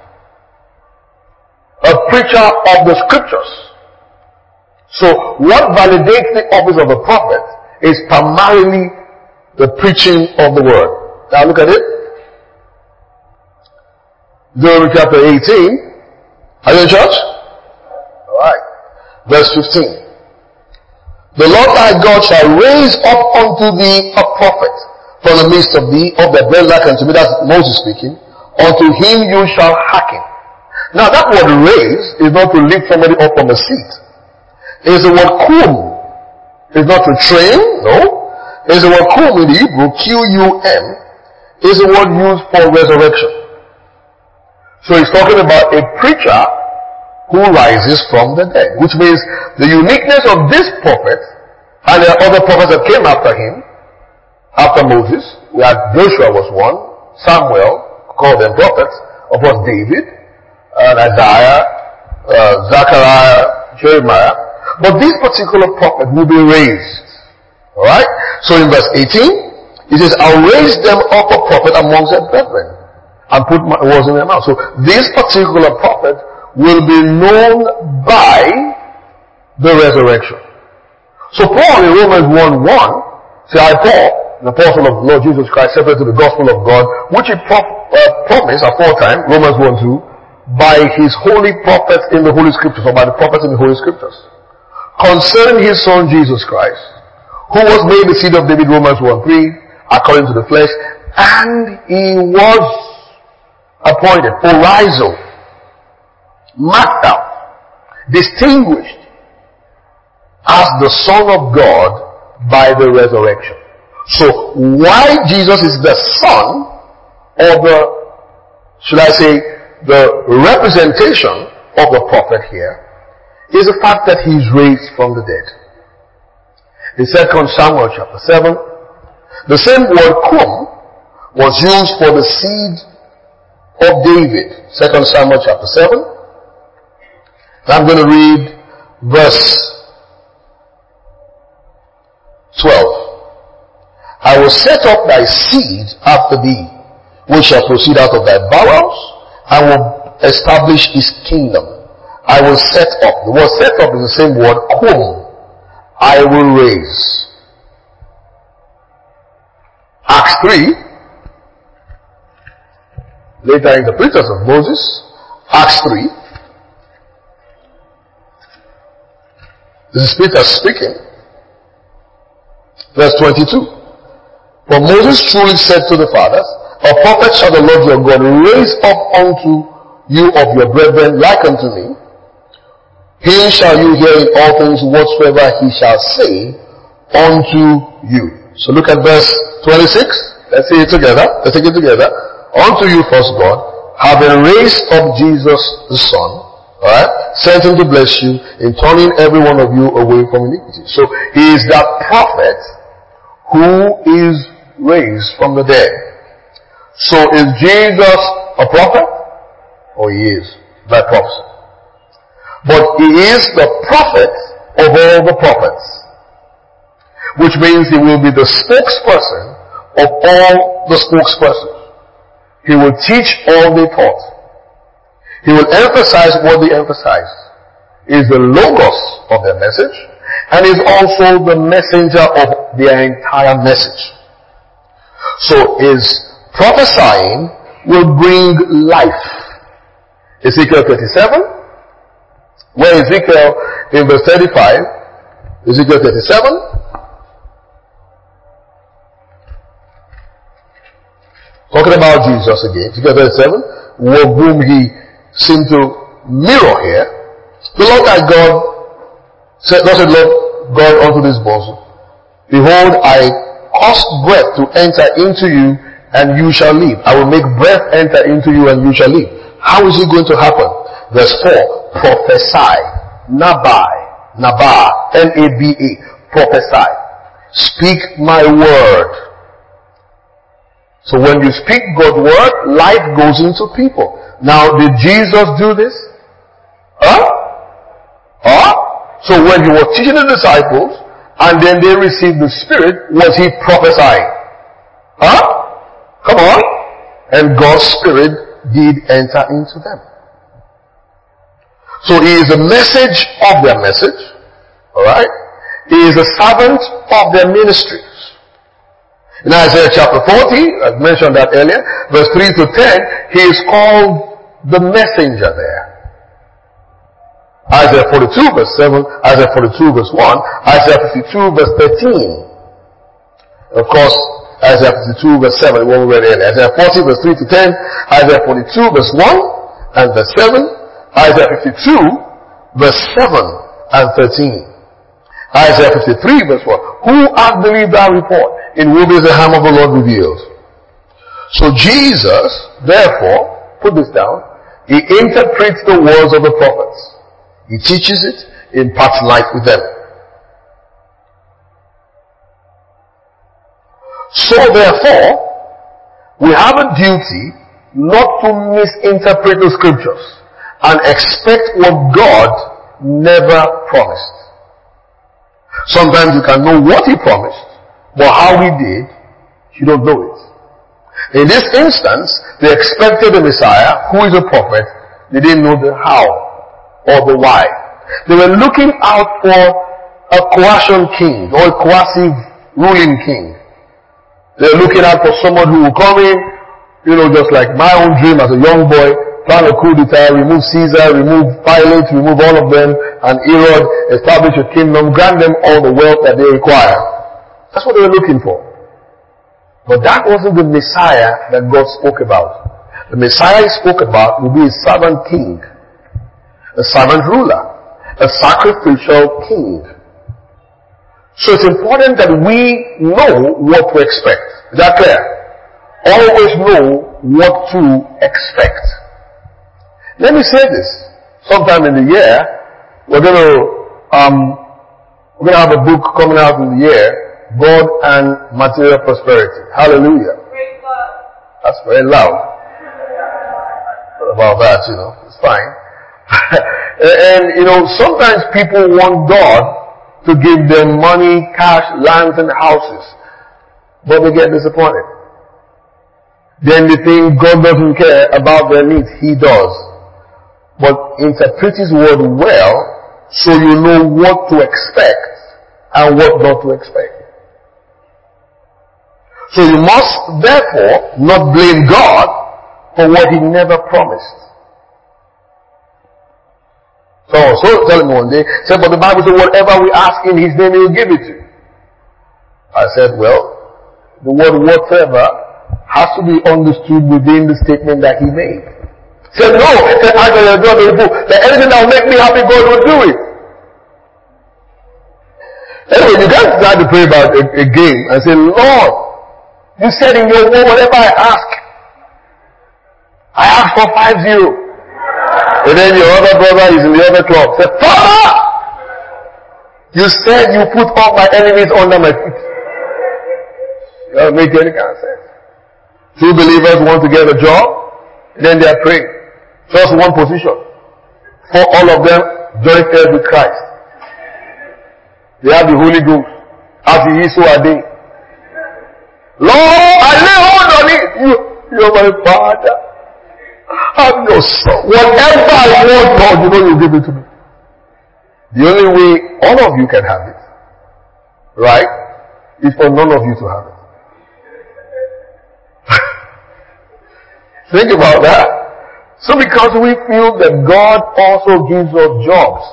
A preacher of the scriptures. So what validates the office of a prophet is primarily the preaching of the word. Now look at it. Deuteronomy chapter 18. Are you in church? Alright. Verse verse 15. The Lord thy God shall raise up unto thee a prophet from the midst of thee, of the bread like unto me. That's Moses speaking. Unto him you shall hearken. Now that word raise is not to lift somebody up from a seat. It's the word kum. It's not to train, no. It's the word kum in the Hebrew, Q-U-M. It's the word used for resurrection. So he's talking about a preacher who rises from the dead, which means the uniqueness of this prophet, and there are other prophets that came after him, after Moses. We had Joshua was one, Samuel, called them prophets, of course David, and Isaiah, Zechariah, Jeremiah. But this particular prophet will be raised. Alright? So in verse 18, he says, I'll raise them up a prophet amongst their brethren, and put my words in their mouth. So this particular prophet will be known by the resurrection. So Paul in Romans 1:1 says, I Paul, an apostle of the Lord Jesus Christ, separate to the gospel of God, which he promised aforetime, Romans 1:2, by his holy prophets in the Holy Scriptures, or by the prophets in the Holy Scriptures, concerning his son Jesus Christ, who was made the seed of David, Romans 1:3, according to the flesh, and he was appointed, orizo, marked out, distinguished as the Son of God by the resurrection. So why Jesus is the Son, or the, should I say, the representation of the prophet here, is the fact that he's raised from the dead. In 2 Samuel chapter 7, the same word kum was used for the seed of David. 2 Samuel chapter 7. I'm going to read verse 12. I will set up thy seed after thee, which shall proceed out of thy bowels, and will establish his kingdom. I will set up. The word set up is the same word, kum. I will raise. Acts 3, later interpreters of Moses, Acts 3, this is Peter speaking. Verse 22. For Moses truly said to the fathers, a prophet shall the Lord your God raise up unto you of your brethren like unto me. Him shall you hear in all things whatsoever he shall say unto you. So look at verse 26. Let's say it together. Let's take it together. Unto you first God, having raised up Jesus the Son, alright, sent him to bless you in turning every one of you away from iniquity. So he is that prophet who is raised from the dead. So is Jesus a prophet? Or he is by prophecy. But he is the prophet of all the prophets, which means he will be the spokesperson of all the spokespersons. He will teach all they taught. He will emphasize what they emphasized. He is the logos of their message, and is also the messenger of their entire message. So his prophesying will bring life. Ezekiel 37, where Ezekiel in verse 35, Ezekiel 37, talking about Jesus again, Ezekiel 37, whom he seemed to mirror here. The Lord thy God said, thus said Lord God unto this bosom, behold, I cause breath to enter into you, and you shall live. I will make breath enter into you, and you shall live. How is it going to happen? Verse 4, prophesy. Nabai, N-A-B-A, prophesy. Speak my word. So when you speak God's word, life goes into people. Now, did Jesus do this? So when he was teaching the disciples, and then they received the Spirit, was he prophesying? Come on. And God's Spirit did enter into them. So he is the message of their message. Alright? He is the servant of their ministries. In Isaiah chapter 40, I've mentioned that earlier, verse 3 to 10, he is called the messenger there. Isaiah 42 verse 7, Isaiah 42 verse 1, Isaiah 52 verse 13. Of course, Isaiah 52 verse 7, the one we read earlier. Isaiah 40 verse 3 to 10, Isaiah 42 verse 1 and verse 7, Isaiah 52 verse 7 and 13. Isaiah 53 verse 1. Who hath believed our report? In whom is the hand of the Lord revealed? So Jesus, therefore, put this down, he interprets the words of the prophets. He teaches it, imparts life with them. So therefore, we have a duty not to misinterpret the scriptures and expect what God never promised. Sometimes you can know what he promised, but how he did, you don't know it. In this instance, they expected the Messiah, who is a prophet. They didn't know the how or the why. They were looking out for a coercion king or a coercive ruling king. They were looking out for someone who will come in, just like my own dream as a young boy, plan a coup d'etat, remove Caesar, remove Pilate, remove all of them, and Herod, establish a kingdom, grant them all the wealth that they require. That's what they were looking for. But that wasn't the Messiah that God spoke about. The Messiah he spoke about will be a servant king, a servant ruler, a sacrificial king. So it's important that we know what to expect. Is that clear? Always know what to expect. Let me say this. Sometime in the year, we're going to have a book coming out in the year, God and Material Prosperity. Hallelujah. That's very loud. What about that, It's fine. And, sometimes people want God to give them money, cash, lands, and houses. But they get disappointed. Then they think God doesn't care about their needs. He does. But interpret his word well so you know what to expect and what not to expect. So you must therefore not blame God for what he never promised. So telling me one day, said, but the Bible said whatever we ask in his name he will give it to you. I said, well, the word whatever has to be understood within the statement that he made. Said no, said I can enjoy the book. That anything that will make me happy, God will do it. Anyway, you guys start to pray about a game and say, Lord, you said in your word, whatever I ask for 5-0. And then your other brother is in the other club. Say, Father, you said you put all my enemies under my feet. It doesn't make any kind of sense. Two believers want to get a job, then they are praying. Just one position. For all of them join hands with Christ. They have the Holy Ghost. As he is, so are they. Lord, I lay hold on it. You're my Father. I'm your son. Whatever I want, Lord, you give it to me. The only way all of you can have it, right, is for none of you to have it. Think about that. So because we feel that God also gives us jobs.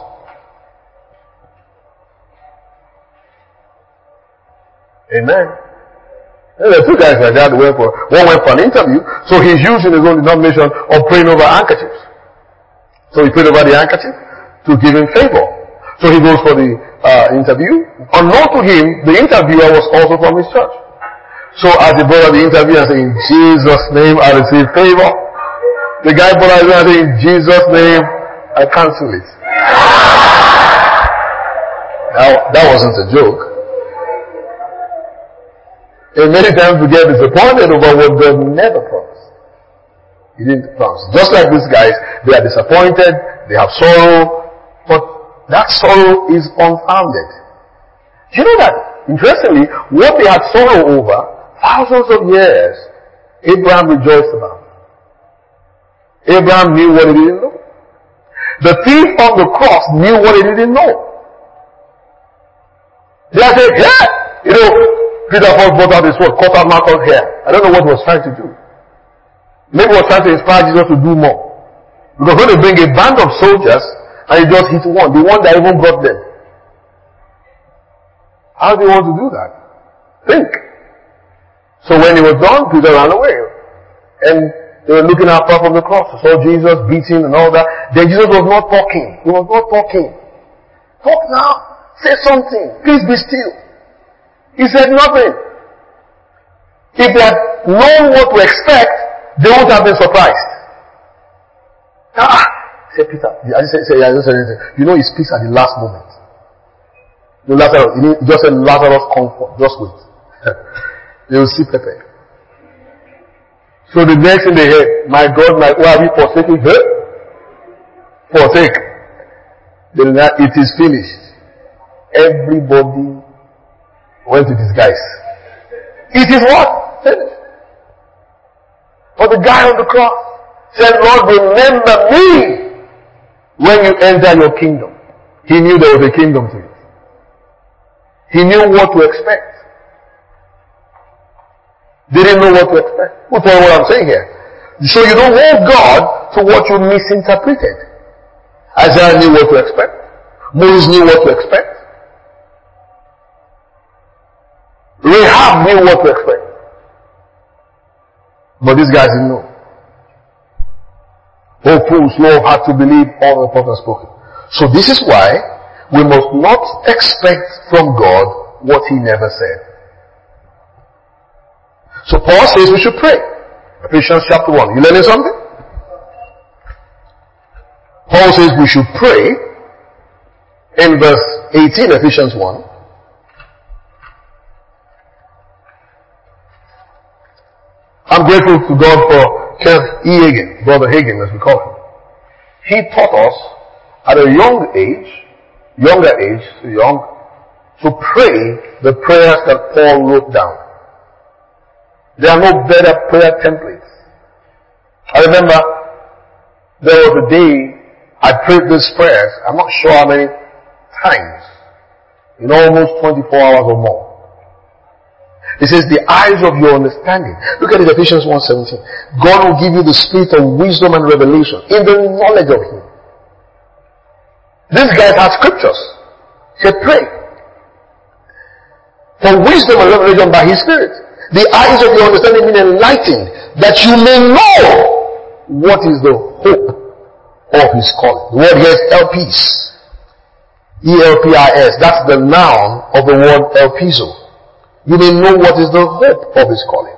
Amen. There are two guys like that one went for an interview, so he's using his own denomination of praying over handkerchiefs. So he prayed over the handkerchief to give him favor. So he goes for the interview. Unknown to him, the interviewer was also from his church. So as he brought out the interview and said, in Jesus' name I receive favor. The guy brought out and said, in Jesus' name I cancel it. Now, that wasn't a joke. And many times we get disappointed over what God never promised. He didn't promise. Just like these guys, they are disappointed, they have sorrow, but that sorrow is unfounded. Do you know that? Interestingly, what they had sorrow over, thousands of years, Abraham rejoiced about. Abraham knew what he didn't know. The thief on the cross knew what he didn't know. They said, yeah, Peter first brought out his sword, cut out Malcolm's hair. I don't know what he was trying to do. Maybe he was trying to inspire Jesus to do more. Because when they bring a band of soldiers And you just hit one, the one that even brought them. How do you want to do that? Think. So when he was done, Peter ran away. And they were looking apart from the cross. They saw Jesus beating and all that. Then Jesus was not talking. He was not talking. Talk now. Say something. Please be still. He said nothing. If they had known what to expect, they wouldn't have been surprised. Said Peter. I just said anything. You know he speaks at the last moment. You know, Lazarus, he just said, Lazarus, comfort. Just wait. You will see Pepe. So the next thing they heard, my God, why have you forsaken her? Forsake. It is finished. Everybody went to disguise. It is what? Finished. But the guy on the cross said, Lord, remember me when you enter your kingdom. He knew there was a kingdom to it. He knew what to expect. Didn't know what to expect. What's what I'm saying here? So you don't hold God to what you misinterpreted. Isaiah knew what to expect. Moses knew what to expect. Rahab knew what to expect. But these guys didn't know. Oh, fools, slow of heart to believe all the prophets spoken. So this is why we must not expect from God what he never said. So Paul says we should pray. Ephesians chapter 1. You learning something? Paul says we should pray in verse 18, Ephesians 1. I'm grateful to God for Kenneth E. Hagin, Brother Hagin as we call him. He taught us at a younger age, to pray the prayers that Paul wrote down. There are no better prayer templates. I remember there was a day I prayed these prayers, I'm not sure how many times, in almost 24 hours or more. It says, the eyes of your understanding. Look at it, Ephesians 1:17. God will give you the spirit of wisdom and revelation in the knowledge of him. These guys had scriptures. He said, pray for wisdom and revelation by his spirit. The eyes of your understanding being enlightened, that you may know what is the hope of his calling. The word here is elpis. E-L-P-I-S. That's the noun of the word elpizo. You may know what is the hope of his calling.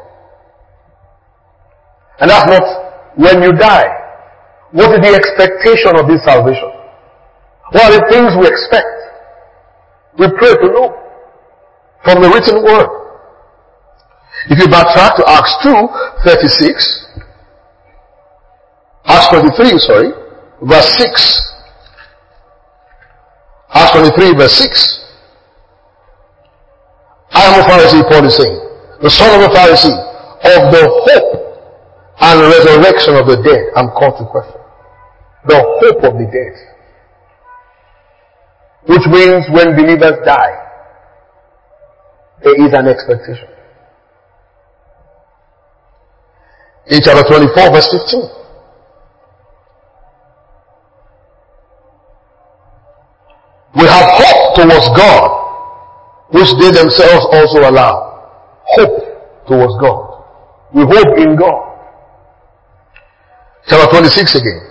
And that's not when you die. What is the expectation of this salvation? What are the things we expect? We pray to know from the written word. If you backtrack to Acts 2:36, Acts 23, verse 6. Acts 23, verse 6. I am a Pharisee, Paul is saying, the son of a Pharisee, of the hope and resurrection of the dead. I'm called to question. The hope of the dead. Which means when believers die, there is an expectation. In chapter 24, verse 15. We have hope towards God, which they themselves also allow. Hope towards God. We hope in God. Chapter 26 again.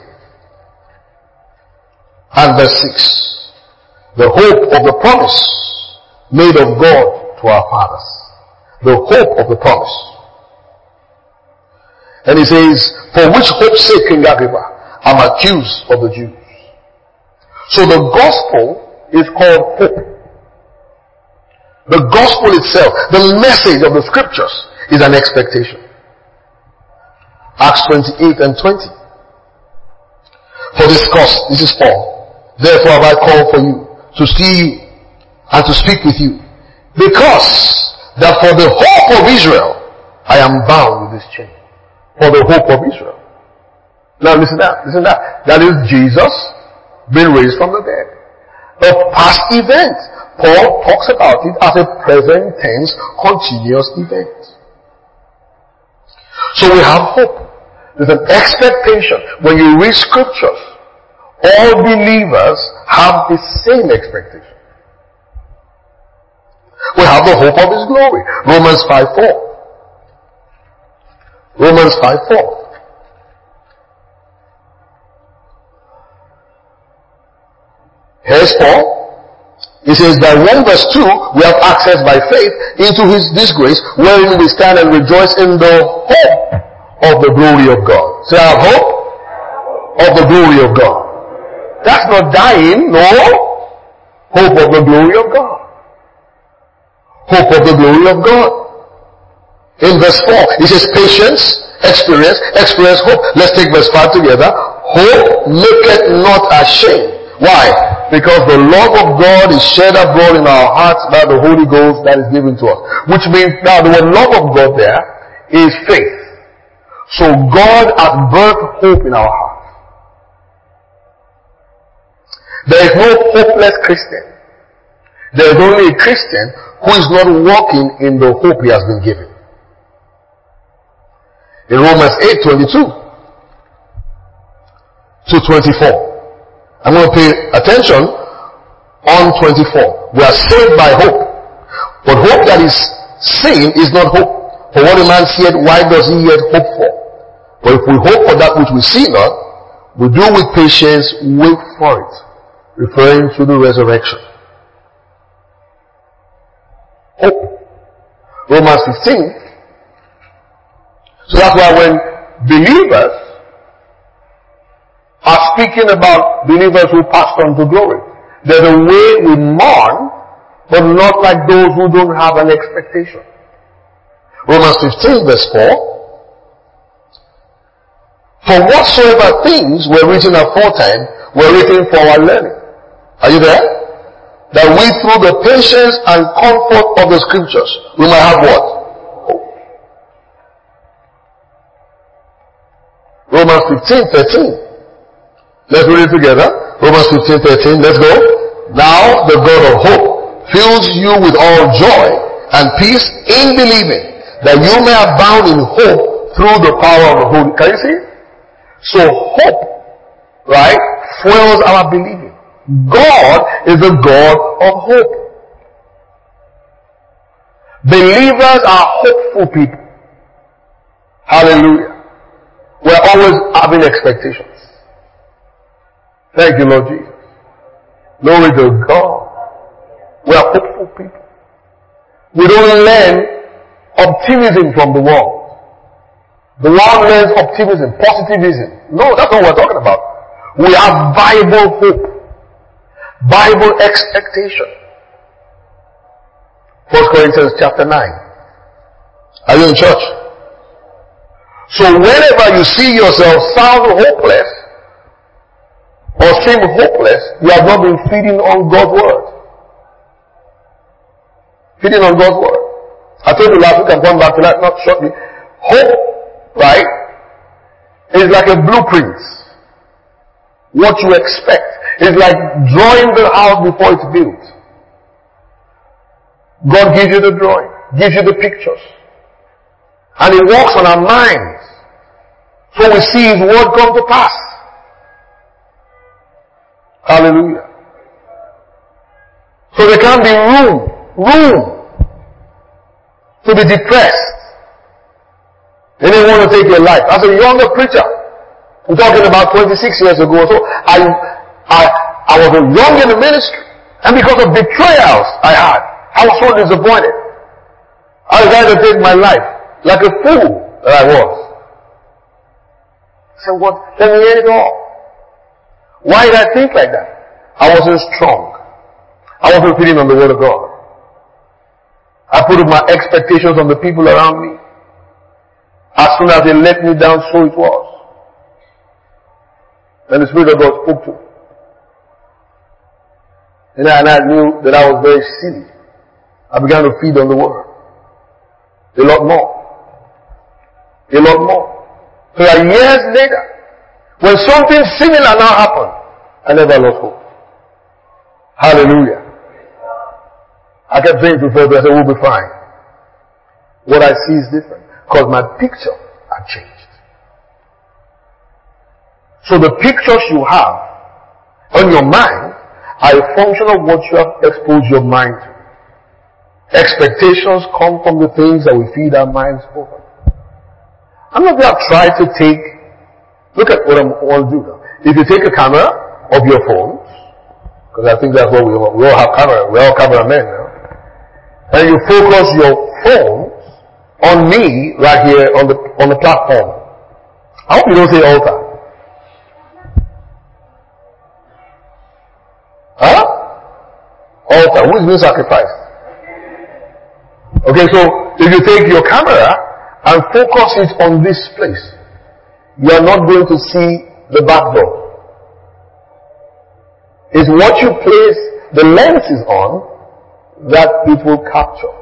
And verse 6. The hope of the promise made of God to our fathers. The hope of the promise. And he says, for which hope's sake, King Agrippa, I'm accused of the Jews. So the gospel is called hope. The gospel itself, the message of the scriptures, is an expectation. Acts 28 and 20. For this cause, this is Paul, therefore have I called for you, to see you, and to speak with you, because that for the hope of Israel, I am bound with this chain. For the hope of Israel. Now listen to that. That is Jesus being raised from the dead. A past event. Paul talks about it as a present tense, continuous event. So we have hope. There's an expectation when you read scriptures all believers have the same expectation. We have the hope of His glory. Romans 5:4. Romans 5:4. Here's Paul. He says that 1 verse 2, we have access by faith into this grace, wherein we stand and rejoice in the hope of the glory of God. Say, I have hope of the glory of God. That's not dying, no. Hope of the glory of God. Hope of the glory of God. In verse 4, he says patience, experience, hope. Let's take verse 5 together. Hope maketh not ashamed. Why? Because the love of God is shed abroad in our hearts by the Holy Ghost that is given to us. Which means now the word love of God there is faith. So God has birthed hope in our hearts. There is no hopeless Christian. There is only a Christian who is not walking in the hope he has been given. In Romans 8:22 to 24. I'm going to pay attention on 24. We are saved by hope. But hope that is seen is not hope. For what a man seeth, why does he yet hope for? But if we hope for that which we see not, we do with patience wait for it. Referring to the resurrection. Hope. Romans 15. So that's why when believers are speaking about believers who passed on to glory, there's a way we mourn, but not like those who don't have an expectation. Romans 15 verse 4. For whatsoever things were written aforetime were written for our learning. Are you there? That we through the patience and comfort of the scriptures, we might have what? Hope. Romans 15:13. Let's read it together. Romans 15:13. Let's go. Now the God of hope fills you with all joy and peace in believing, that you may abound in hope through the power of the Holy. Can you see? So hope, right, fuels our believing. God is the God of hope. Believers are hopeful people. Hallelujah. We're always having expectations. Thank you, Lord Jesus. Glory to God. We are hopeful people. We don't learn optimism from the world. The world learns optimism, positivism. No, that's not what we're talking about. We have Bible hope. Bible expectation. 1 Corinthians chapter 9. Are you in church? So whenever you see yourself sound hopeless, or seem hopeless, you have not been feeding on God's word. Feeding on God's word. I told you last week, I'm going back to that, not shortly. Hope, right, is like a blueprint. What you expect is like drawing the house before it's built. God gives you the drawing, gives you the pictures, and He works on our minds, so we see His word come to pass. Hallelujah. So there can be room to be depressed. They didn't want to take your life. As a younger preacher, I'm talking about 26 years ago. So I was young in the ministry, and because of betrayals I had, I was so disappointed. I decided to take my life like a fool that I was. I said, what? Let me end it all. Why did I think like that? I wasn't strong. I wasn't feeding on the word of God. I put my expectations on the people around me. As soon as they let me down, so it was. And the Spirit of God spoke to me. And I knew that I was very silly. I began to feed on the word. A lot more. A lot more. So that years later, when something similar now happened, I never lost hope. Hallelujah. I kept saying to people, I said, we'll be fine. What I see is different. Because my picture had changed. So the pictures you have on your mind are a function of what you have exposed your mind to. Expectations come from the things that we feed our minds over. I'm not going to try to look at what I want to do now. If you take a camera of your phones, because I think that's what we all have camera, we're all cameramen now, and you focus your phone on me right here on the platform. I hope you don't say altar. Huh? Altar. Who is being sacrificed? Okay, so if you take your camera and focus it on this place, you are not going to see the back door. It's what you place the lenses on that it will capture.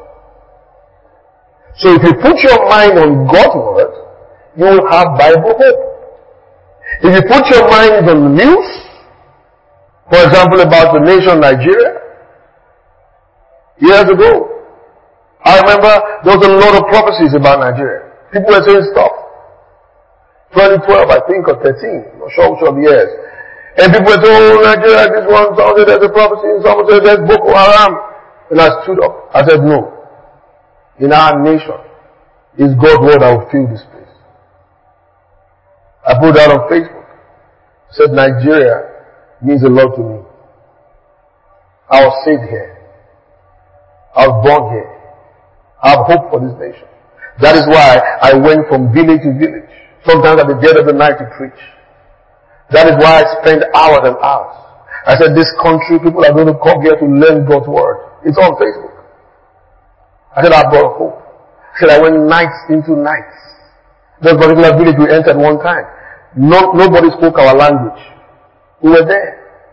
So if you put your mind on God's word, you will have Bible hope. If you put your mind on the news, for example about the nation Nigeria, years ago, I remember there was a lot of prophecies about Nigeria. People were saying stop. 2012, I think, or 13, I'm not sure which of the years. And people were saying, oh, Nigeria, this one, someone said there's a prophecy, and someone said there's Boko Haram. And I stood up. I said, no. In our nation, it's God's word that will fill this place. I put that on Facebook. I said, Nigeria means a lot to me. I was saved here. I was born here. I have hope for this nation. That is why I went from village to village, sometimes at the dead of the night to preach. That is why I spend hours and hours. I said, this country, people are going to come here to learn God's word. It's on Facebook. I said, I brought hope. I said, I went nights into nights. That particular village we entered one time. Nobody spoke our language. We were there.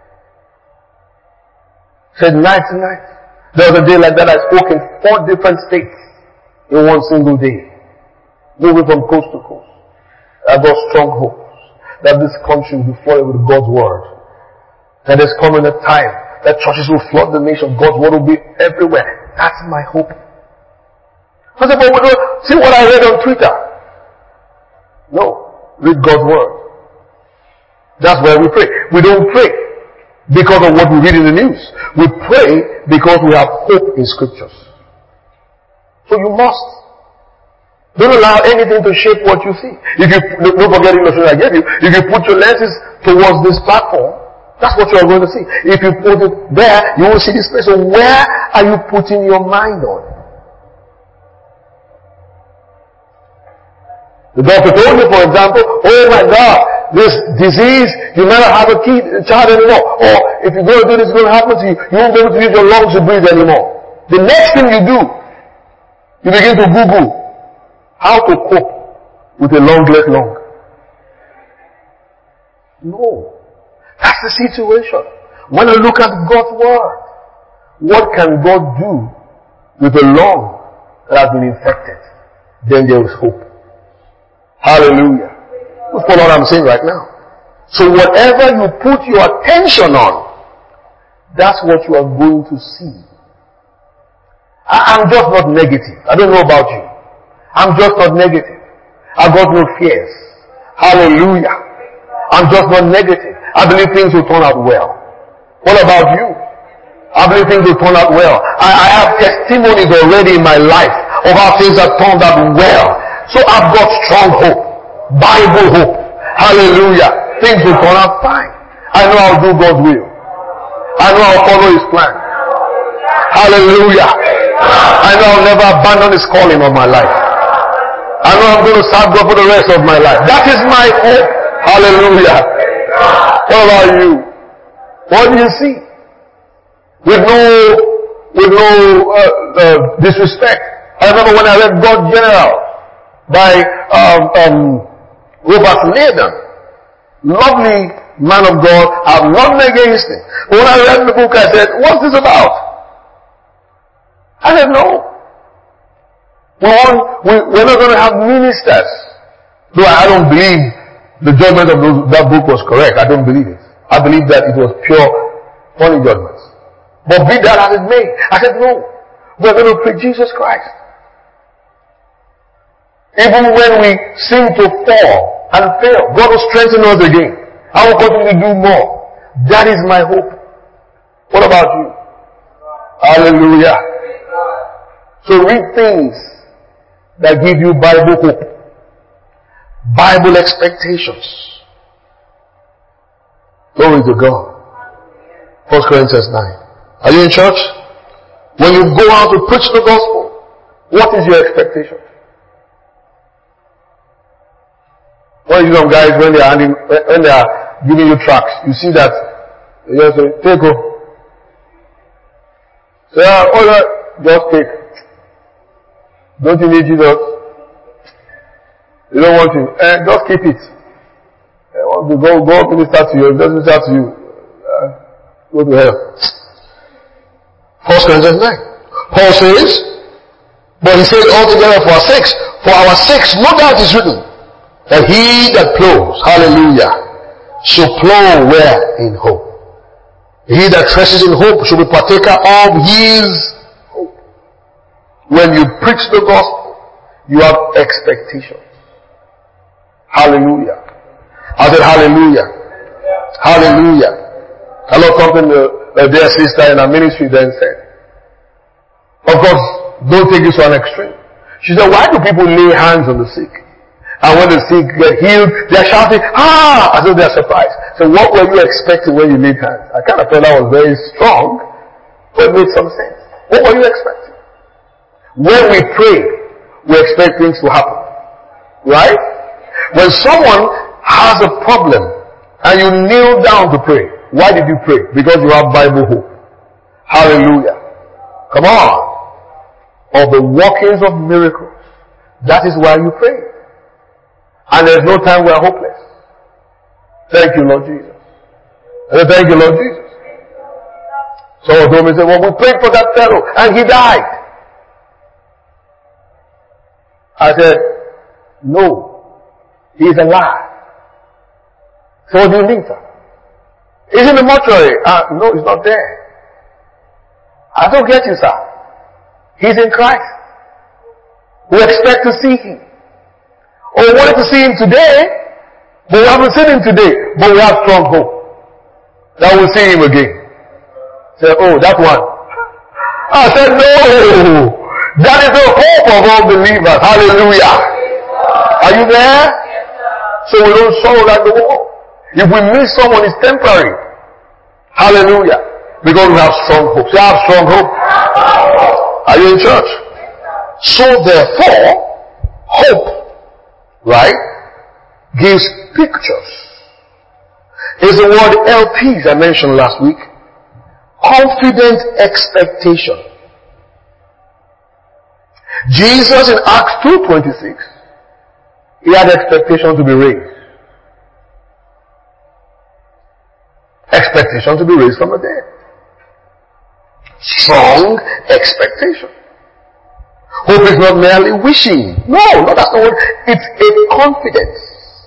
I said, night to night. There was a day like that I spoke in 4 different states in one single day. Moving from coast to coast. I got strong hopes that this country will be flooded with God's word. That there's coming a time that churches will flood the nation. God's word will be everywhere. That's my hope. I said, but see what I read on Twitter. No. Read God's word. That's why we pray. We don't pray because of what we read in the news. We pray because we have hope in scriptures. So you must. Don't allow anything to shape what you see. If you, don't forget the illustration I gave you. If you put your lenses towards this platform, that's what you are going to see. If you put it there, you will see this place. So where are you putting your mind on? The doctor told you, for example, oh my God, this disease, you might not have a child anymore. Or if you're going to do this, it's going to happen to you. You won't be able to use your lungs to breathe anymore. The next thing you do, you begin to Google how to cope with a long-leg lung. No. That's the situation. When I look at God's word, what can God do with a lung that has been infected? Then there is hope. Hallelujah. You follow what I'm saying right now. So whatever you put your attention on, that's what you are going to see. I'm just not negative. I don't know about you. I'm just not negative. I've got no fears. Hallelujah. I'm just not negative. I believe things will turn out well. What about you? I believe things will turn out well. I have testimonies already in my life of how things have turned out well. So I've got strong hope. Bible hope. Hallelujah. Things will turn out fine. I know I'll do God's will. I know I'll follow His plan. Hallelujah. I know I'll never abandon His calling on my life. I know I'm going to serve God for the rest of my life. That is my hope. Hallelujah. What about you? What do you see? With no disrespect. I remember when I read God General by Robert Liardon. Lovely man of God. I'm not against him. But when I read the book, I said, what's this about? I said, no. We're not going to have ministers. Though I don't believe the judgment of that book was correct. I don't believe it. I believe that it was pure, funny judgments. But be that as it may, I said, no. We're going to preach Jesus Christ. Even when we seem to fall and fail, God will strengthen us again. I will continue to do more. That is my hope. What about you? Hallelujah. So read things that give you Bible hope. Bible expectations. Glory to God. 1 Corinthians 9. Are you in church? When you go out to preach the gospel, what is your expectation? What is some guys when they are giving you tracts, you see that they just say, take off. Say, all right, just take. Don't you need Jesus? You don't want him. Just keep it. Want to go minister to you, doesn't minister to you. Go to hell. 1 Corinthians 9. Paul says, but he said altogether for our sakes. For our sakes, no doubt is written, that he that plows, hallelujah, shall plow where? In hope. He that treasures in hope shall be partaker of his hope. When you preach the gospel, you have expectations. Hallelujah. I said hallelujah. Hallelujah. I love something a dear sister in our ministry then said. Of course, don't take this to an extreme. She said, why do people lay hands on the sick? And when the sick get healed, they are shouting, ah! As though they are surprised. So what were you expecting when you laid hands? I kind of thought that was very strong, but it made some sense. What were you expecting? When we pray, we expect things to happen. Right? When someone has a problem and you kneel down to pray, why did you pray? Because you have Bible hope. Hallelujah. Come on. Of the workings of miracles. That is why you pray. And there's no time we are hopeless. Thank you, Lord Jesus. I said, thank you, Lord Jesus. Someone told me, said, well, we prayed for that fellow and he died. I said, no, he is alive. So what do you mean, sir? He's in the mortuary. No, he's not there. I don't get you, sir. He's in Christ. We expect to see him. Or we wanted to see him today, but we haven't seen him today. But we have strong hope that we'll see him again. Say, oh, that one. I said, no. That is the hope of all believers. Hallelujah. Are you there? So we don't sorrow like the world. If we miss someone, it's temporary. Hallelujah. Because we have strong hope. So I have strong hope. Are you in church? So therefore, hope, right, gives pictures. Is the word LPs I mentioned last week. Confident expectation. Jesus in Acts 2:26, he had expectation to be raised. Expectation to be raised from the dead. Strong expectation. Hope is not merely wishing. No, that's not what. It's a confidence.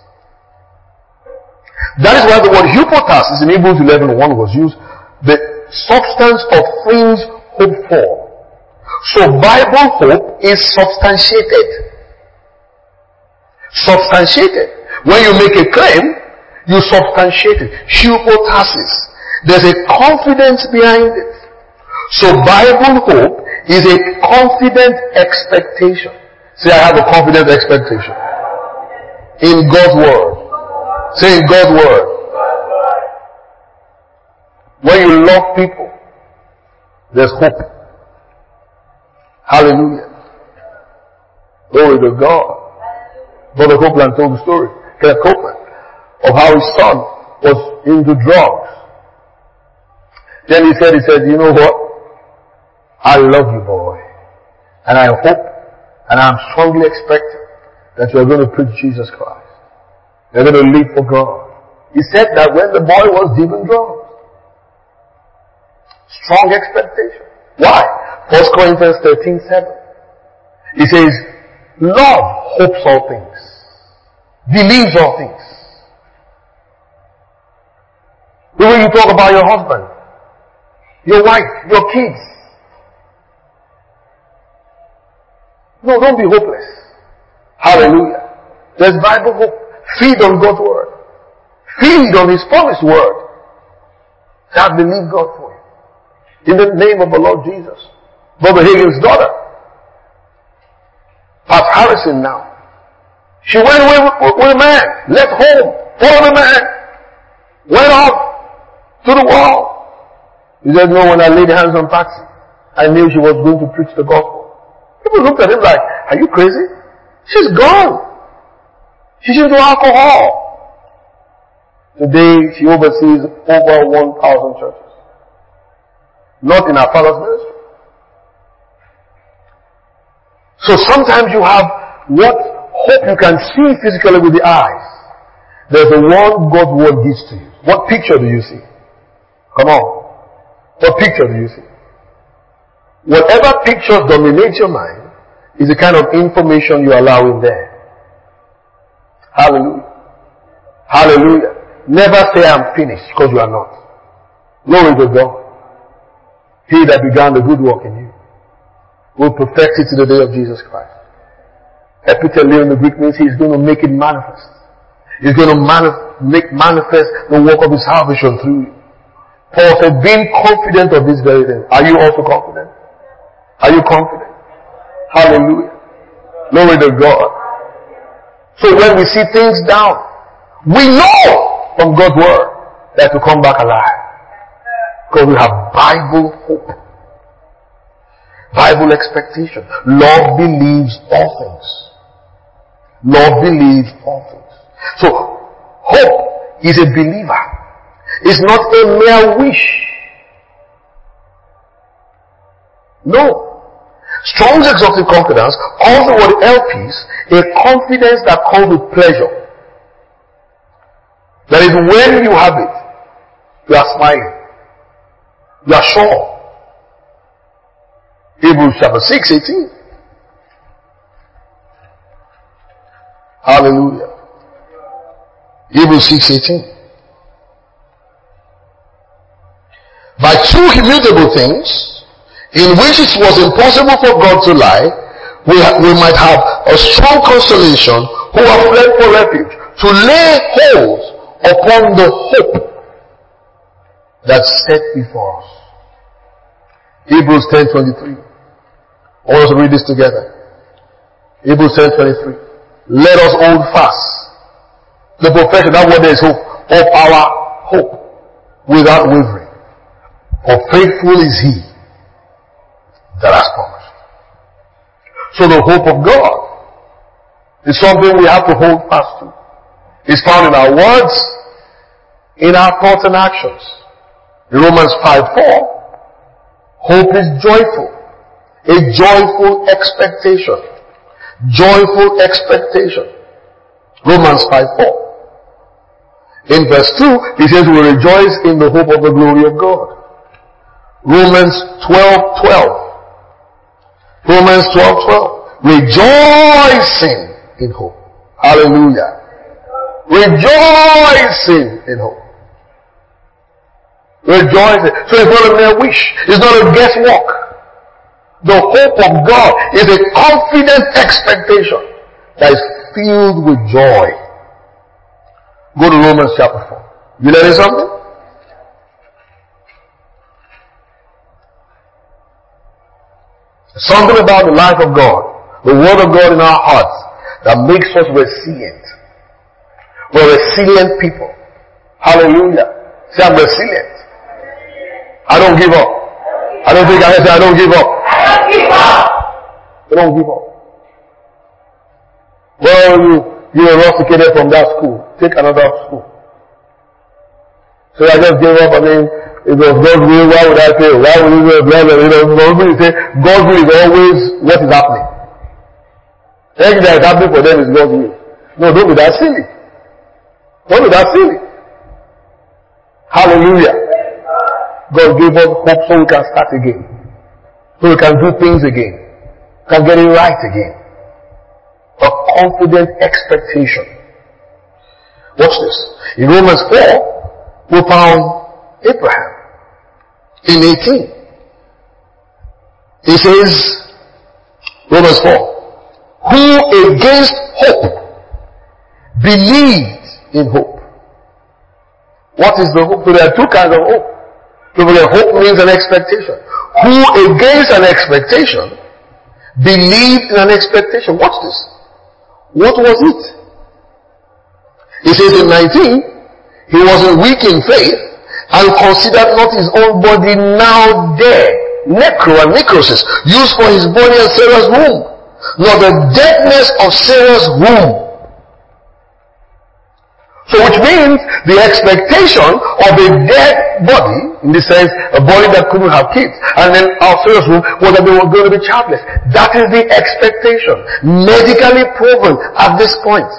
That is why the word hypostasis in Hebrews 11:1 was used. The substance of things hoped for. So Bible hope is substantiated. Substantiated. When you make a claim, you substantiate it. Hypostasis. There's a confidence behind it. So Bible hope is a confident expectation. Say, I have a confident expectation. In God's word. Say, in God's word. When you love people, there's hope. Hallelujah. Glory to God. Brother Copeland told the story, Kenneth Copeland, of how his son was into drugs. Then he said, you know what? I love you, boy. And I hope, and I'm strongly expecting that you're going to preach Jesus Christ. You're going to live for God. He said that when the boy was deep in drugs. Strong expectation. Why? 1 Corinthians 13:7. He says, love hopes all things. Believes all things. The way you talk about your husband, your wife, your kids. No, don't be hopeless. Hallelujah. There's Bible hope. Feed on God's word. Feed on His promised word. I believe God for you. In the name of the Lord Jesus. Brother Hagin's daughter, Pat Harrison now. She went away with a man, left home, followed the man, went off to the wall. He said, no, when I laid hands on Patsy, I knew she was going to preach the gospel. People looked at him like, are you crazy? She's gone. She's into alcohol. Today, she oversees over 1,000 churches. Not in our father's ministry. So sometimes you have what hope you can see physically with the eyes. There's the one God's word gives to you. What picture do you see? Come on. What picture do you see? Whatever pictures dominate your mind is the kind of information you allow in there. Hallelujah. Hallelujah. Never say I'm finished, because you are not. Glory to God. He that began the good work in you will perfect it to the day of Jesus Christ. Epitele in the Greek means he's going to make it manifest. He's going to make manifest the work of his salvation through you. Paul said, being confident of this very thing. Are you also confident? Are you confident? Hallelujah. Glory to God. So when we see things down, we know from God's word that to come back alive. Because we have Bible hope. Bible expectation. Love believes all things. Love believes all things. So, hope is a believer. It's not a mere wish. No. Strong's exalted confidence calls the word elpis a confidence that comes with pleasure. That is, when you have it, you are smiling. You are sure. Hebrews chapter 6:18. Hallelujah. Hebrews 6:18. By two immutable things, in which it was impossible for God to lie, we might have a strong consolation who have fled for refuge, to lay hold upon the hope that's set before us. Hebrews 10:23. I want us to read this together. Hebrews 10:23. Let us hold fast the profession, that word is hope, of our hope without wavering. For faithful is he that has promised. So the hope of God is something we have to hold fast to. It's found in our words, in our thoughts and actions. In Romans 5:4, hope is joyful. A joyful expectation. Joyful expectation. Romans 5:4. In verse 2, he says we rejoice in the hope of the glory of God. Romans 12:12. Romans 12:12. Rejoicing in hope. Hallelujah. Rejoicing in hope. Rejoicing. So it's not a mere wish. It's not a guesswork. The hope of God is a confident expectation that is filled with joy. Go to Romans chapter 4. You learning something? Something about the life of God, the word of God in our hearts, that makes us resilient. We're resilient people. Hallelujah. Say, I'm resilient. I don't give up. I don't think I can say I don't give up. I don't give up. I don't give up. Well, you were rusticated from that school. Take another school. So I just gave up. I mean, if it was God's will, why would I say? Why would you blah, blah, you say God's will is always what is happening. Everything that is happening for them is God's will. No, don't be that silly. Don't be that silly. Hallelujah. God gave us hope so we can start again. So we can do things again. Can get it right again. A confident expectation. Watch this. In Romans 4, we found Abraham. In 18, he says, Romans 4, who against hope believed in hope. What is the hope? So there are two kinds of hope. Don't forget, hope means an expectation. Who against an expectation believed in an expectation? Watch this. What was it? He says in 19, he wasn't weak in faith and considered not his own body now dead. Necro and necrosis, used for his body and Sarah's womb, nor the deadness of Sarah's womb. So which means the expectation of a dead body, in the sense a body that couldn't have kids, and then our Sarah's womb was that they were going to be childless. That is the expectation, medically proven at this point.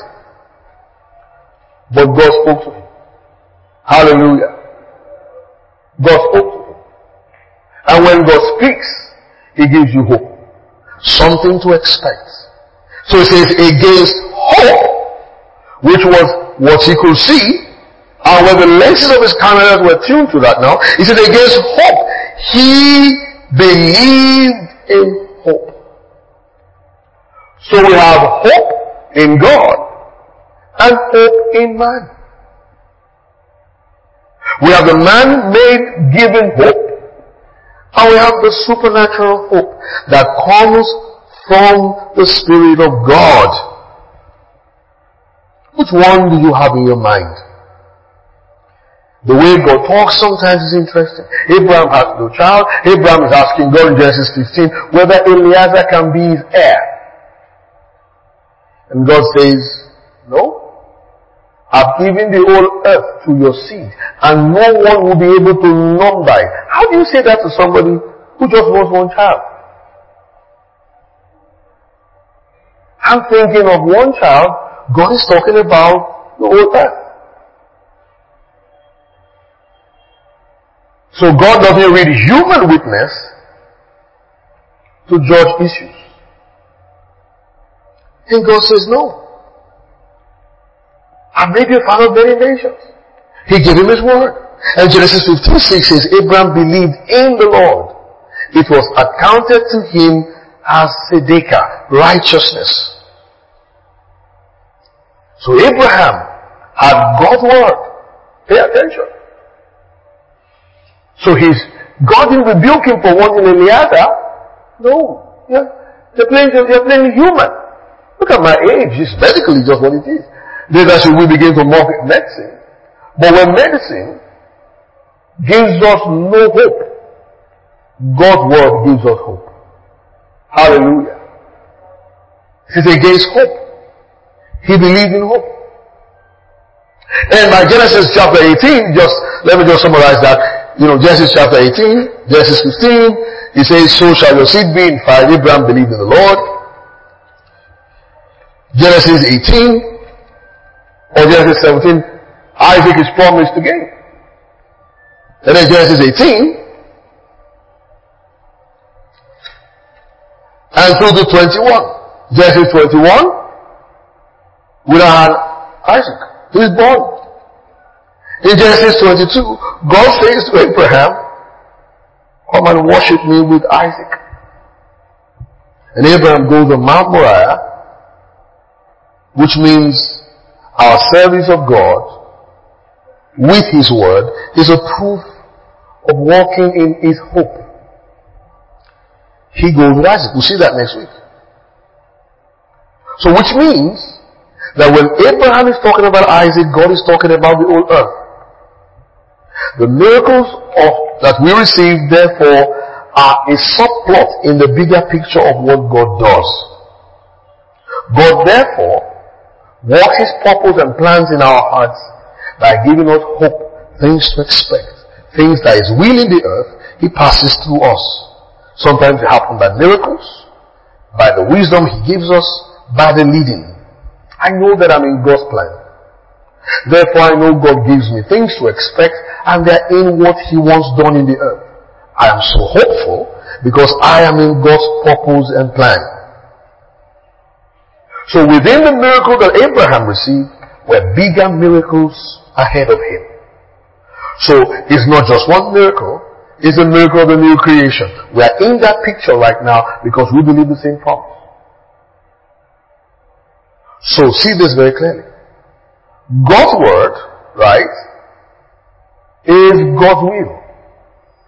But God spoke to him. Hallelujah. God spoke to him. And when God speaks, he gives you hope. Something to expect. So he says, against hope, which was what he could see, and when the lenses of his cameras were tuned to that now, he said, against hope, he believed in hope. So we have hope in God and hope in man. We have the man-made given hope, and we have the supernatural hope that comes from the Spirit of God. Which one do you have in your mind? The way God talks sometimes is interesting. Abraham has no child. Abraham is asking God in Genesis 15 whether Eliezer can be his heir. And God says, no. I've given the whole earth to your seed, and no one will be able to number it. How do you say that to somebody who just wants one child? I'm thinking of one child. God is talking about the whole earth. So God doesn't read human witness to judge issues. And God says, no. I made you a father of many nations. He gave him his word. And Genesis 15:6 says, Abraham believed in the Lord. It was accounted to him as tzedakah, righteousness. So Abraham had God's word. Pay attention. So God didn't rebuke him for wanting Eliezer. No. You're playing human. Look at my age. It's medically just what it is. Then should we begin to mock medicine. But when medicine gives us no hope, God's word gives us hope. Hallelujah. It is against hope. He believed in hope. And by Genesis chapter 18, let me just summarize that. Genesis chapter 18, Genesis 15, he says, so shall your seed be in 5. Abraham believed in the Lord. Genesis 18, or Genesis 17, Isaac is promised again. And then Genesis 18, and through to 21. Genesis 21, we now had Isaac, who is born. In Genesis 22, God says to Abraham, come and worship me with Isaac. And Abraham goes to Mount Moriah, which means our service of God with his word is a proof of walking in his hope. He goes with Isaac. We'll see that next week. So which means that when Abraham is talking about Isaac, God is talking about the whole earth. The miracles that we receive, therefore, are a subplot in the bigger picture of what God does. God, therefore, works his purpose and plans in our hearts by giving us hope, things to expect, things that is will in the earth, he passes through us. Sometimes it happens by miracles, by the wisdom he gives us, by the leading. I know that I'm in God's plan. Therefore I know God gives me things to expect, and they're in what he wants done in the earth. I am so hopeful because I am in God's purpose and plan. So within the miracle that Abraham received were bigger miracles ahead of him. So it's not just one miracle, it's a miracle of the new creation. We are in that picture right now because we believe the same promise. So see this very clearly. God's word, right, is God's will.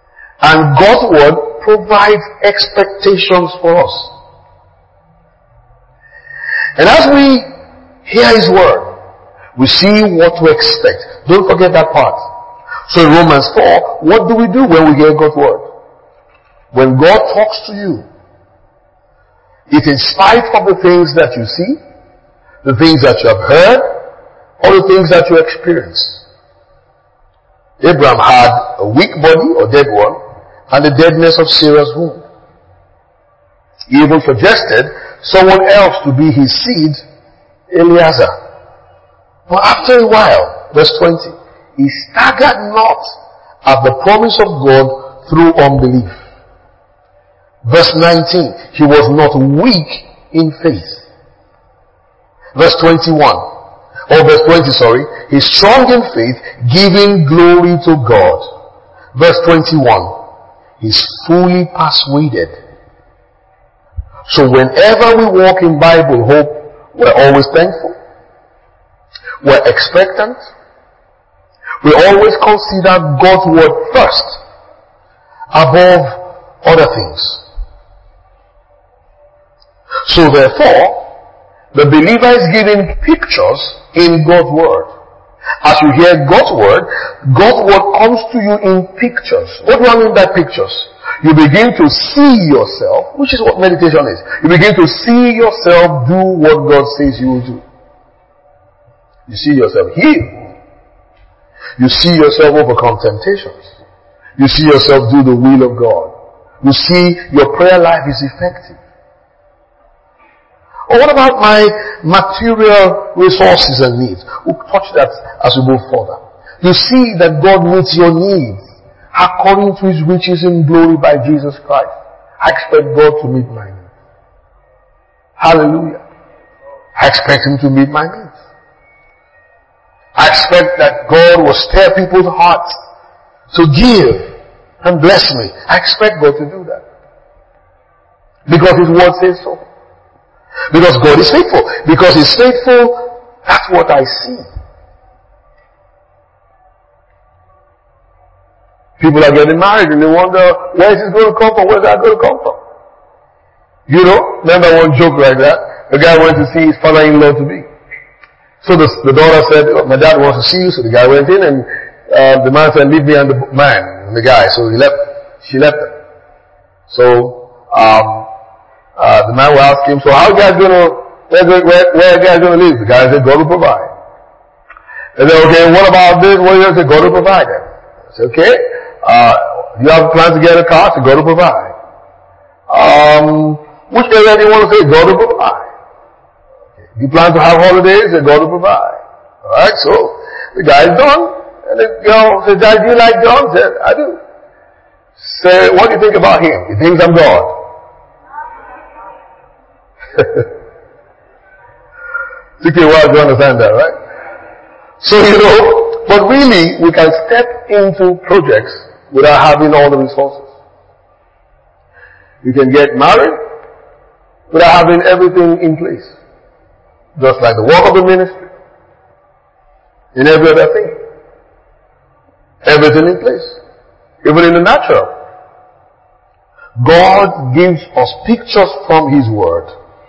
And God's word provides expectations for us. And as we hear his word, we see what to expect. Don't forget that part. So in Romans 4, what do we do when we hear God's word? When God talks to you, if in spite of the things that you see, the things that you have heard, or the things that you experience. Abraham had a weak body or dead one, and the deadness of Sarah's womb. He even suggested someone else to be his seed, Eliezer. But after a while, verse 20, he staggered not at the promise of God through unbelief. Verse 19, he was not weak in faith. Verse 21, or verse 20, sorry, he's strong in faith, giving glory to God. Verse 21, he's fully persuaded. So whenever we walk in Bible hope, we're always thankful. We're expectant. We always consider God's word first, above other things. So therefore, the believer is given pictures in God's word. As you hear God's word comes to you in pictures. What do I mean by pictures? You begin to see yourself, which is what meditation is. You begin to see yourself do what God says you will do. You see yourself healed. You see yourself overcome temptations. You see yourself do the will of God. You see your prayer life is effective. Or what about my material resources and needs? We'll touch that as we move further. You see that God meets your needs according to his riches in glory by Jesus Christ. I expect God to meet my needs. Hallelujah. I expect him to meet my needs. I expect that God will stir people's hearts to give and bless me. I expect God to do that. Because his word says so. Because God is faithful. Because he's faithful, that's what I see. People are getting married and they wonder, where is this going to come from? Where is that going to come from? You know, remember one joke like that? The guy went to see his father-in-law to be. So the daughter said, oh, my dad wants to see you. So the guy went in and the man said, leave me and the man and the guy. So she left him. So, the man will ask him, so how are you guys where are you guys going to live? The guy said, God will provide. They said, okay, what about this? What are you going to say? God will provide. I said, okay, you have plans to get a car? So God will provide. Which area do you want to say? God will provide. You plan to have holidays? God will provide. Alright, so the guy's done. And the girl said, Dad, do you like John? Said, I do. Say, what do you think about him? He thinks I'm God. Took you a while to understand that, right? So, but really, we can step into projects without having all the resources. You can get married without having everything in place. Just like the work of the ministry. In every other thing. Everything in place. Even in the natural. God gives us pictures from his word.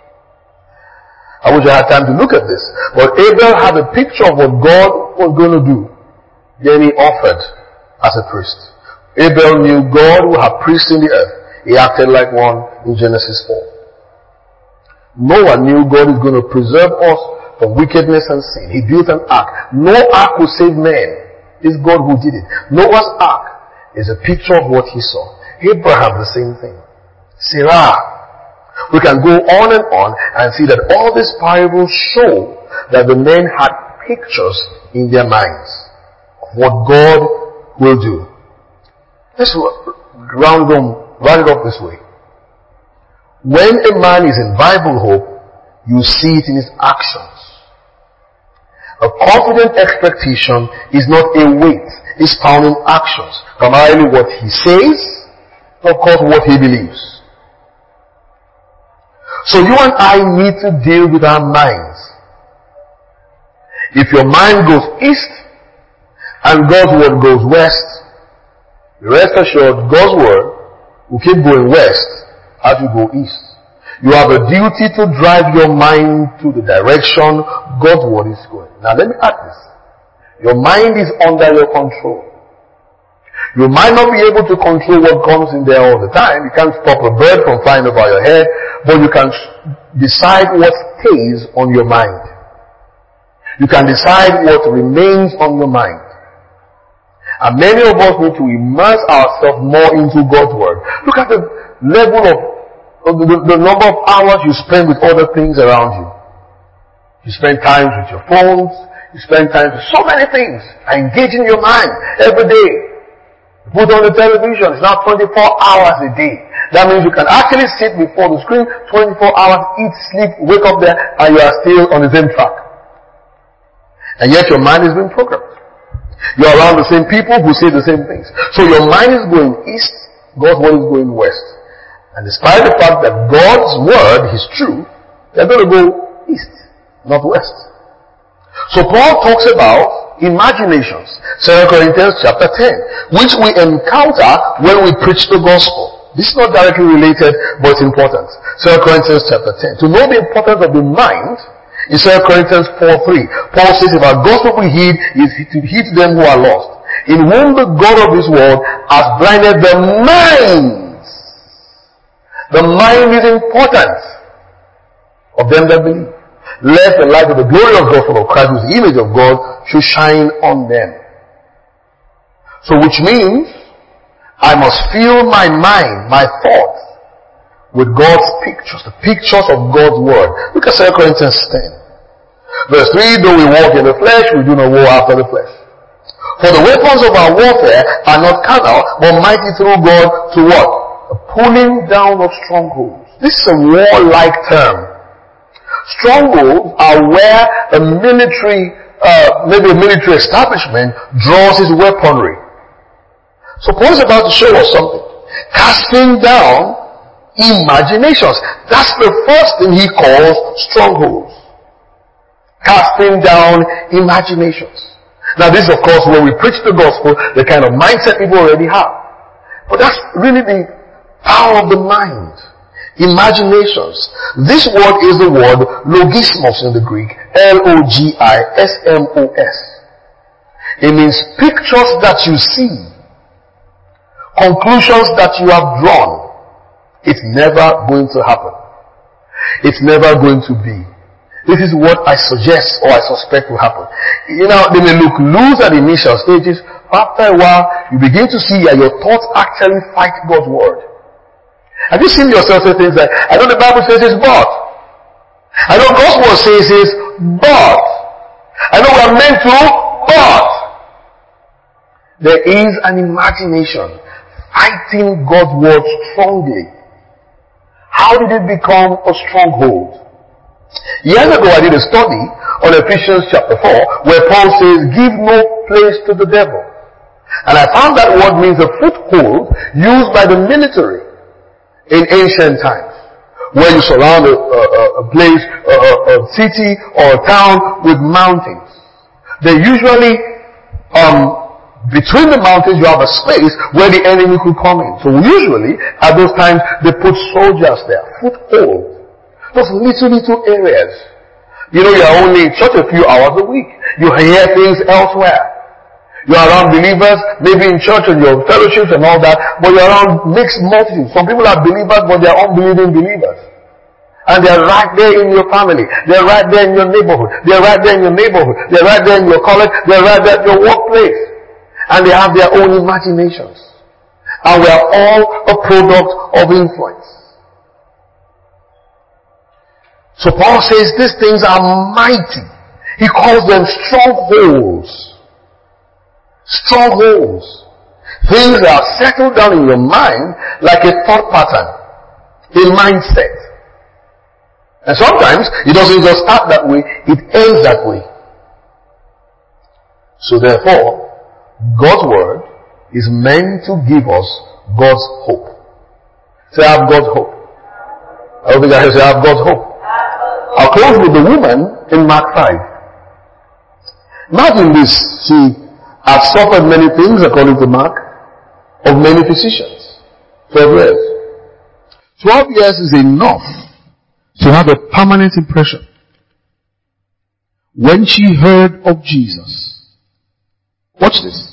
I wish I had time to look at this. But Abel had a picture of what God was going to do. Then he offered as a priest. Abel knew God would have priests in the earth. He acted like one in Genesis 4. Noah knew God is going to preserve us from wickedness and sin. He built an ark. No ark will save men. It's God who did it. Noah's ark is a picture of what he saw. Abraham, the same thing. Sarah. We can go on and see that all these parables show that the men had pictures in their minds of what God will do. Let's round it up this way. When a man is in Bible hope, you see it in his actions. A confident expectation is not a weight. It's found in actions. Primarily what he says, and of course what he believes. So you and I need to deal with our minds. If your mind goes east and God's word goes west, Rest assured, God's word will keep going west as you go east. You have a duty to drive your mind to the direction God's word is going. Now let me add this. Your mind is under your control. You might not be able to control what comes in there all the time. You can't stop a bird from flying over your head, but you can decide what stays on your mind. You can decide what remains on your mind. And many of us need to immerse ourselves more into God's word. Look at the level of the number of hours you spend with other things around you. You spend time with your phones. You spend time with so many things. Engaging your mind every day. Put on the television. It's now 24 hours a day. That means you can actually sit before the screen 24 hours, eat, sleep, wake up there, and you are still on the same track. And yet your mind is being programmed. You're around the same people who say the same things. So your mind is going east, God's word is going west. And despite the fact that God's word is true, they're going to go east, not west. So Paul talks about imaginations, 2 Corinthians chapter 10, which we encounter when we preach the gospel. This is not directly related, but it's important. 2 Corinthians chapter 10. To know the importance of the mind, in 2 Corinthians 4:3, Paul says, if our gospel we heed, is to heed them who are lost, in whom the God of this world has blinded the minds. The mind is important of them that believe. Lest the light of the glory of gospel of Christ, whose image of God, should shine on them. So which means, I must fill my mind, my thoughts, with God's pictures, the pictures of God's word. Look at 2 Corinthians 10. Verse 3, though we walk in the flesh, we do not war after the flesh. For the weapons of our warfare are not carnal, but mighty through God to what? A pulling down of strongholds. This is a warlike term. Strongholds are where a military, maybe a military establishment draws its weaponry. So Paul is about to show us something. Casting down imaginations. That's the first thing he calls strongholds. Casting down imaginations. Now this is of course when we preach the gospel, the kind of mindset people already have. But that's really the power of the mind. Imaginations. This word is the word logismos in the Greek. Logismos. It means pictures that you see. Conclusions that you have drawn. It's never going to happen. It's never going to be. This is what I suggest or I suspect will happen. You know, they may look loose at the initial stages. After a while, you begin to see that your thoughts actually fight God's word. Have you seen yourself say things like, I know the Bible says it's but. I know God's word says it's but. I know we are meant to, but. There is an imagination fighting God's word strongly. How did it become a stronghold? Years ago I did a study on Ephesians chapter 4 where Paul says, give no place to the devil. And I found that word means a foothold used by the military in ancient times, where you surround a place, a city or a town with mountains. They usually, between the mountains you have a space where the enemy could come in. So usually, at those times, they put soldiers there, footholds. Those little areas. You know, you're only in church a few hours a week. You hear things elsewhere. You're around believers, maybe in church and your fellowships and all that, but you're around mixed multitudes. Some people are believers, but they're unbelieving believers. And they're right there in your family. They're right there in your neighborhood. They're right there in your neighborhood. They're right there in your college. They're right there at your workplace. And they have their own imaginations. And we are all a product of influence. So Paul says these things are mighty. He calls them strongholds. Strongholds. Things that are settled down in your mind like a thought pattern. A mindset. And sometimes it doesn't just start that way, it ends that way. So therefore, God's word is meant to give us God's hope. Say, I have God's hope. I don't think I say I have God's hope. I'll close with the woman in Mark 5. Imagine this. She had suffered many things according to Mark. of many physicians. 12 years. 12 years is enough to have a permanent impression. When she heard of Jesus, watch this.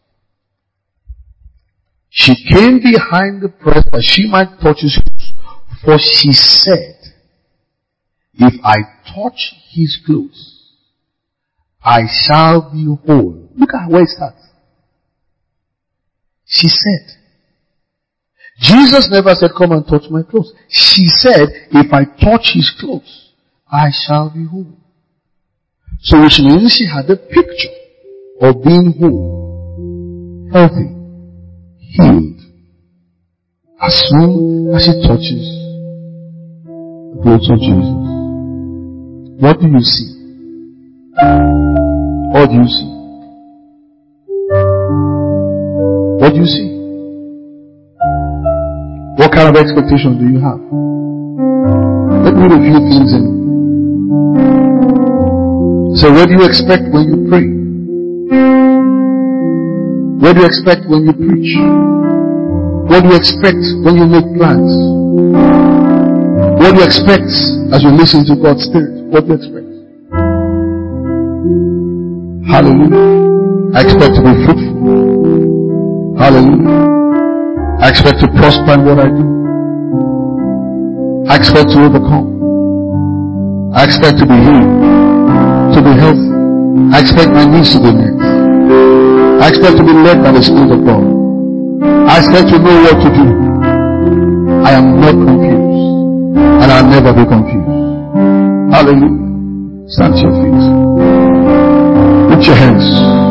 She came behind the press that she might touch his clothes. For she said, if I touch his clothes, I shall be whole. Look at where it starts. She said. Jesus never said, come and touch my clothes. She said, if I touch his clothes, I shall be whole. So which means she had a picture of being whole, healthy, healed, as soon as she touches the clothes of Jesus. What do you see? What do you see? What do you see? What kind of expectation do you have? Let me read a few things in. So what do you expect when you pray? What do you expect when you preach? What do you expect when you make plans? What do you expect as you listen to God's Spirit? What do you expect? Hallelujah. I expect to be fruitful. Hallelujah. I expect to prosper in what I do. I expect to overcome. I expect to be healed, to be healthy. I expect my needs to be met. I expect to be led by the Spirit of God. I expect to know what to do. I am not confused, and I'll never be confused. Hallelujah. Stand to your feet. Lift your hands.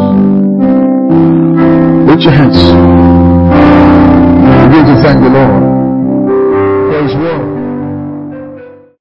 Lift your hands. Begin to thank the Lord for His word.